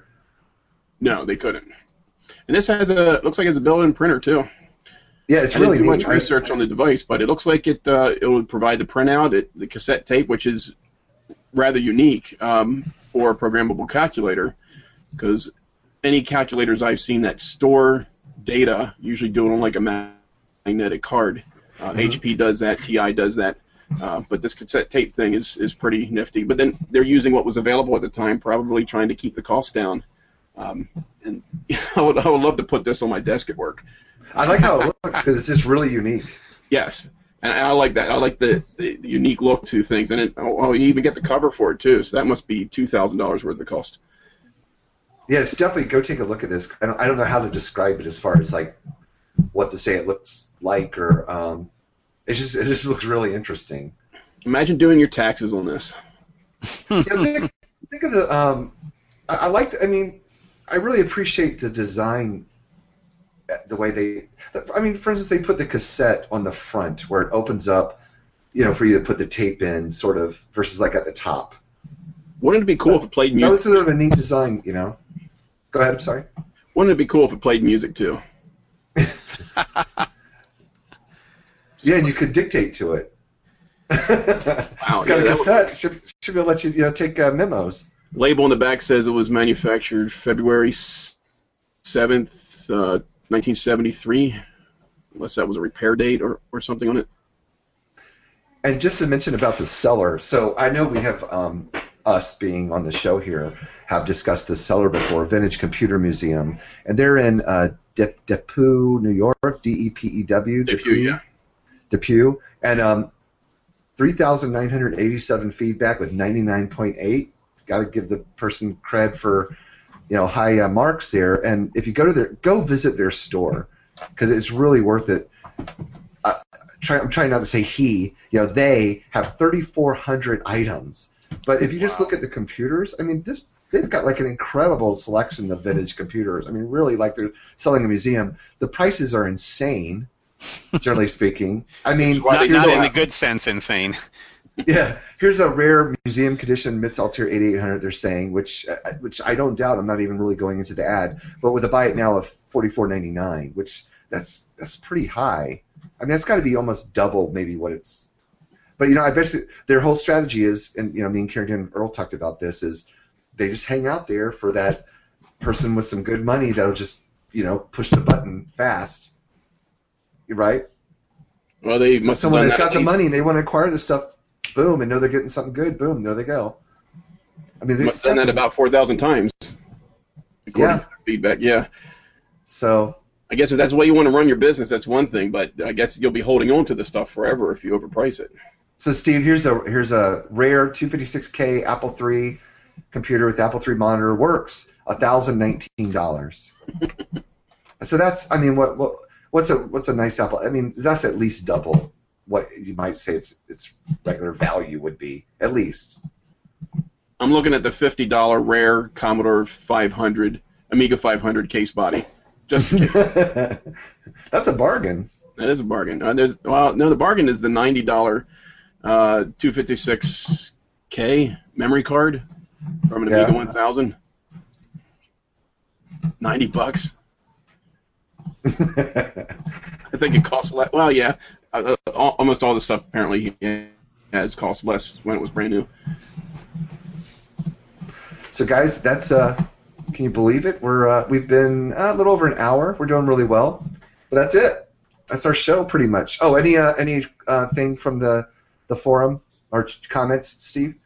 No, they couldn't. And this has a looks like it's a built-in printer too. Yeah, it's I really didn't do neat. much research on the device, but it looks like it uh, it would provide the printout, it, the cassette tape, which is rather unique um, for a programmable calculator, because any calculators I've seen that store data usually do it on like a magnetic card. Uh, mm-hmm. H P does that, T I does that, uh, but this cassette tape thing is is pretty nifty. But then they're using what was available at the time, probably trying to keep the cost down. Um, and I would I would love to put this on my desk at work. I like how it looks because it's just really unique. Yes, and I like that. I like the, the, the unique look to things, and it, oh, you even get the cover for it too. So that must be two thousand dollars worth of cost. Yeah, it's definitely go take a look at this. I don't I don't know how to describe it as far as like what to say it looks like, or um, it just it just looks really interesting. Imagine doing your taxes on this. yeah, think, think of the um, I, I like. I mean, I really appreciate the design. The way they, I mean, for instance, they put the cassette on the front where it opens up, you know, for you to put the tape in, sort of, versus like at the top. Wouldn't it be cool but, if it played music? music? That was sort of a neat design, you know. Go ahead, I'm sorry. Wouldn't it be cool if it played music too? Yeah, and you could dictate to it. Wow, it's got yeah, a cassette. Should, should be able to let you, you know, take uh, memos. Label on the back says it was manufactured February seventh, uh, nineteen seventy-three, unless that was a repair date or, or something on it. And just to mention about the seller, so I know we have, um, us being on the show here, have discussed the seller before, Vintage Computer Museum, and they're in uh, De Depew, New York, D E P E W. Depew, yeah. Depew, and um, three thousand nine hundred eighty-seven feedback with ninety-nine point eight. Got to give the person cred for, you know, high uh, marks there. And if you go to their, go visit their store, because it's really worth it. Uh, try, I'm trying not to say he, you know, they have thirty-four hundred items. But if you just look at the computers, I mean, this they've got like an incredible selection of vintage computers. I mean, really, like they're selling a museum. The prices are insane, generally speaking. I mean, not, not in a, the good sense insane. Yeah, here's a rare museum condition Mitz Altier eighty-eight hundred. They're saying, which uh, which I don't doubt. I'm not even really going into the ad, but with a buy it now of forty-four ninety-nine, which that's that's pretty high. I mean, that's got to be almost double maybe what it's. But you know, I bet you, their whole strategy is, and you know, me and Carrington and Earl talked about this, is they just hang out there for that person with some good money that'll just you know push the button fast, right? Well, they so must have someone done that's that got the money and they want to acquire this stuff. Boom, and know they're getting something good. Boom, there they go. I mean, they must have done that about four thousand times, according yeah. to feedback. Yeah. So I guess if that's the way you want to run your business, that's one thing. But I guess you'll be holding on to the stuff forever if you overprice it. So Steve, here's a here's a rare two fifty-six K Apple three computer with Apple three monitor. Works one thousand nineteen dollars. So that's, I mean, what what what's a what's a nice Apple? I mean, that's at least double what you might say its its regular value would be, at least. I'm looking at the fifty dollar rare Commodore five hundred, Amiga five hundred case body. Just That's a bargain. That is a bargain. Uh, there's, well, no, the bargain is the ninety dollar uh, two fifty-six K memory card from an Yeah. Amiga one thousand. ninety bucks. I think it costs less. Well, yeah, uh, all, almost all the stuff apparently has cost less when it was brand new. So guys, that's uh, can you believe it? We're uh, we've been uh, a little over an hour. We're doing really well, but that's it. That's our show pretty much. Oh, any uh, any uh, thing from the the forum or comments, Steve?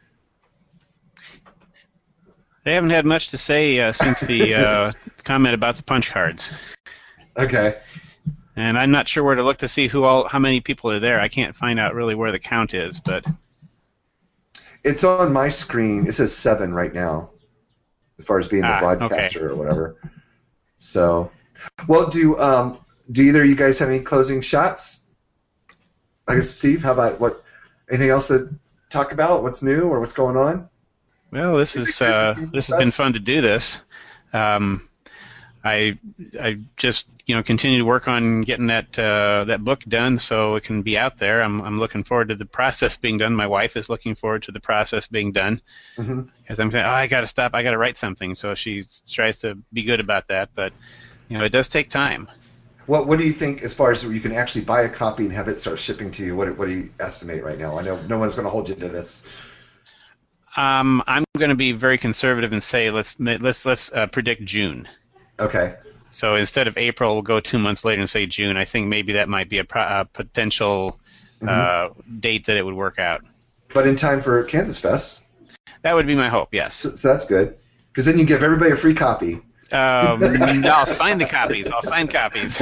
They haven't had much to say uh, since the uh, comment about the punch cards. Okay. And I'm not sure where to look to see who all, how many people are there. I can't find out really where the count is, but It's on my screen. It says seven right now, as far as being the Ah, broadcaster okay. or whatever. So, well, do um, do either of you guys have any closing shots? I guess Steve, how about what? Anything else to talk about? What's new or what's going on? well, this Is it is good uh, to this see has been us? fun to do this. Um, I I just you know continue to work on getting that uh, that book done so it can be out there. I'm I'm looking forward to the process being done. My wife is looking forward to the process being done. Mm-hmm. Because I'm saying, oh, I got to stop. I got to write something. So she tries to be good about that, but you know it does take time. What What do you think as far as you can actually buy a copy and have it start shipping to you? What What do you estimate right now? I know no one's going to hold you to this. Um, I'm going to be very conservative and say let's let's let's uh, predict June. Okay. So instead of April, we'll go two months later and say June. I think maybe that might be a, pro- a potential uh, Mm-hmm. date that it would work out. But in time for Kansas Fest, That would be my hope. Yes. so, so that's good. Because then you give everybody a free copy. Um, I'll sign the copies. I'll sign copies.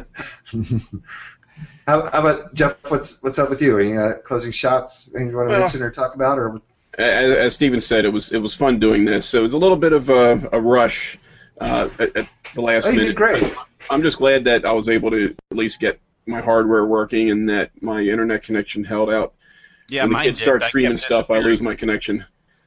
how, how about Jeff? What's What's up with you? Any uh, closing shots? Anything you want to Well, mention or talk about? Or As, as Steven said, it was it was fun doing this. It was a little bit of a, a rush uh, at, at the last oh, you minute. did great. I'm just glad that I was able to at least get my hardware working and that my internet connection held out. Yeah, when the mine kids did. start I streaming kept stuff, I disappearing. lose my connection.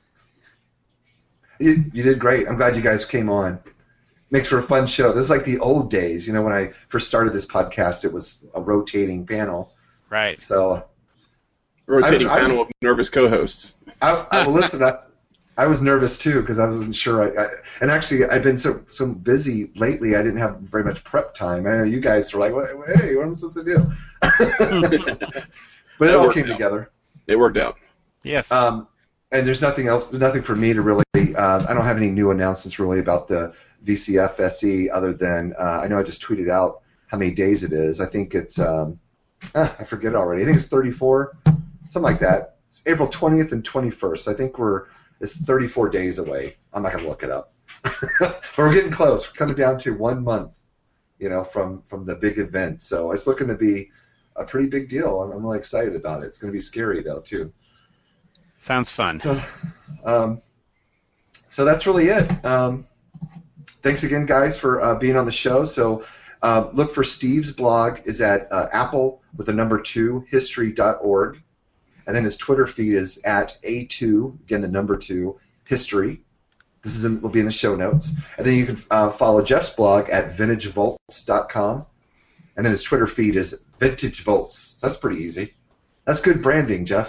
You, you did great. I'm glad you guys came on. Makes for a fun show. This is like the old days. You know, when I first started this podcast, it was a rotating panel. Right. So Rotating I was- I was- panel of nervous co-hosts. I, I well, listen. I, I was nervous too because I wasn't sure. I, I, and actually, I've been so so busy lately. I didn't have very much prep time. I know you guys were like, "Wait, "Hey, what am I supposed to do?" But it That all worked came out. together. It worked out. Yes. Um, and there's nothing else. There's nothing for me to really. Uh, I don't have any new announcements really about the V C F S E other than uh, I know I just tweeted out how many days it is. I think it's um, ah, I forget already. I think it's thirty-four, something like that. It's April twentieth and twenty-first. I think we're it's thirty-four days away. I'm not gonna look it up, but we're getting close. We're coming down to one month, you know, from from the big event. So it's looking to be a pretty big deal. I'm, I'm really excited about it. It's gonna be scary though too. Sounds fun. So, um, so that's really it. Um, thanks again, guys, for uh, being on the show. So uh, look for Steve's blog is at uh, Apple with the number two history dot org, and then his Twitter feed is at A two again the number two history. This is in, will be in the show notes, and then you can uh, follow Jeff's blog at vintage volts dot com, and then his Twitter feed is Vintage Volts. That's pretty easy. That's good branding, Jeff.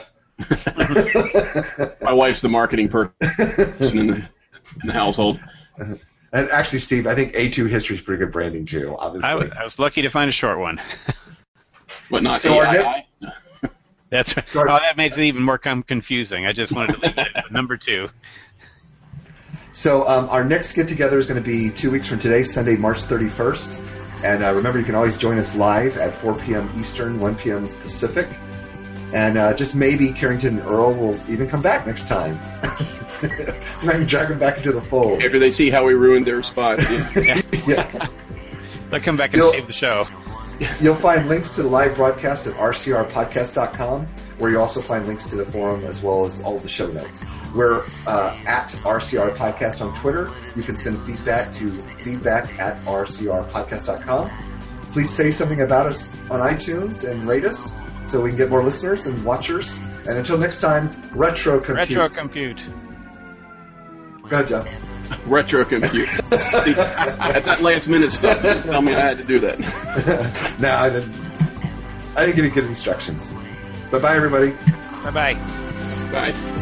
My wife's the marketing person in the, in the household. And actually, Steve, I think A two history is pretty good branding too. Obviously, I, w- I was lucky to find a short one. But not So A our I next- I. That's right. Oh, that makes it even more com- confusing. I just wanted to leave it at number two. So um, our next get together is going to be two weeks from today, Sunday, March thirty-first. And uh, remember, you can always join us live at four p.m. Eastern, one p.m. Pacific. And uh, just maybe Carrington and Earl will even come back next time. Maybe drag them back into the fold. After they see how we ruined their spots. Yeah. Yeah. They'll come back and You'll- save the show. You'll find links to the live broadcast at r c r podcast dot com, where you also find links to the forum as well as all the show notes. We're uh, at R C R Podcast on Twitter. You can send feedback to feedback at r c r podcast dot com. Please say something about us on iTunes and rate us so we can get more listeners and watchers. And until next time, retro compute. Retro compute. Go ahead, Jeff. Retro compute. That's that last minute stuff. Didn't tell me I had to do that. No, I didn't. I didn't give you good instructions. Bye bye, everybody. Bye bye. Bye.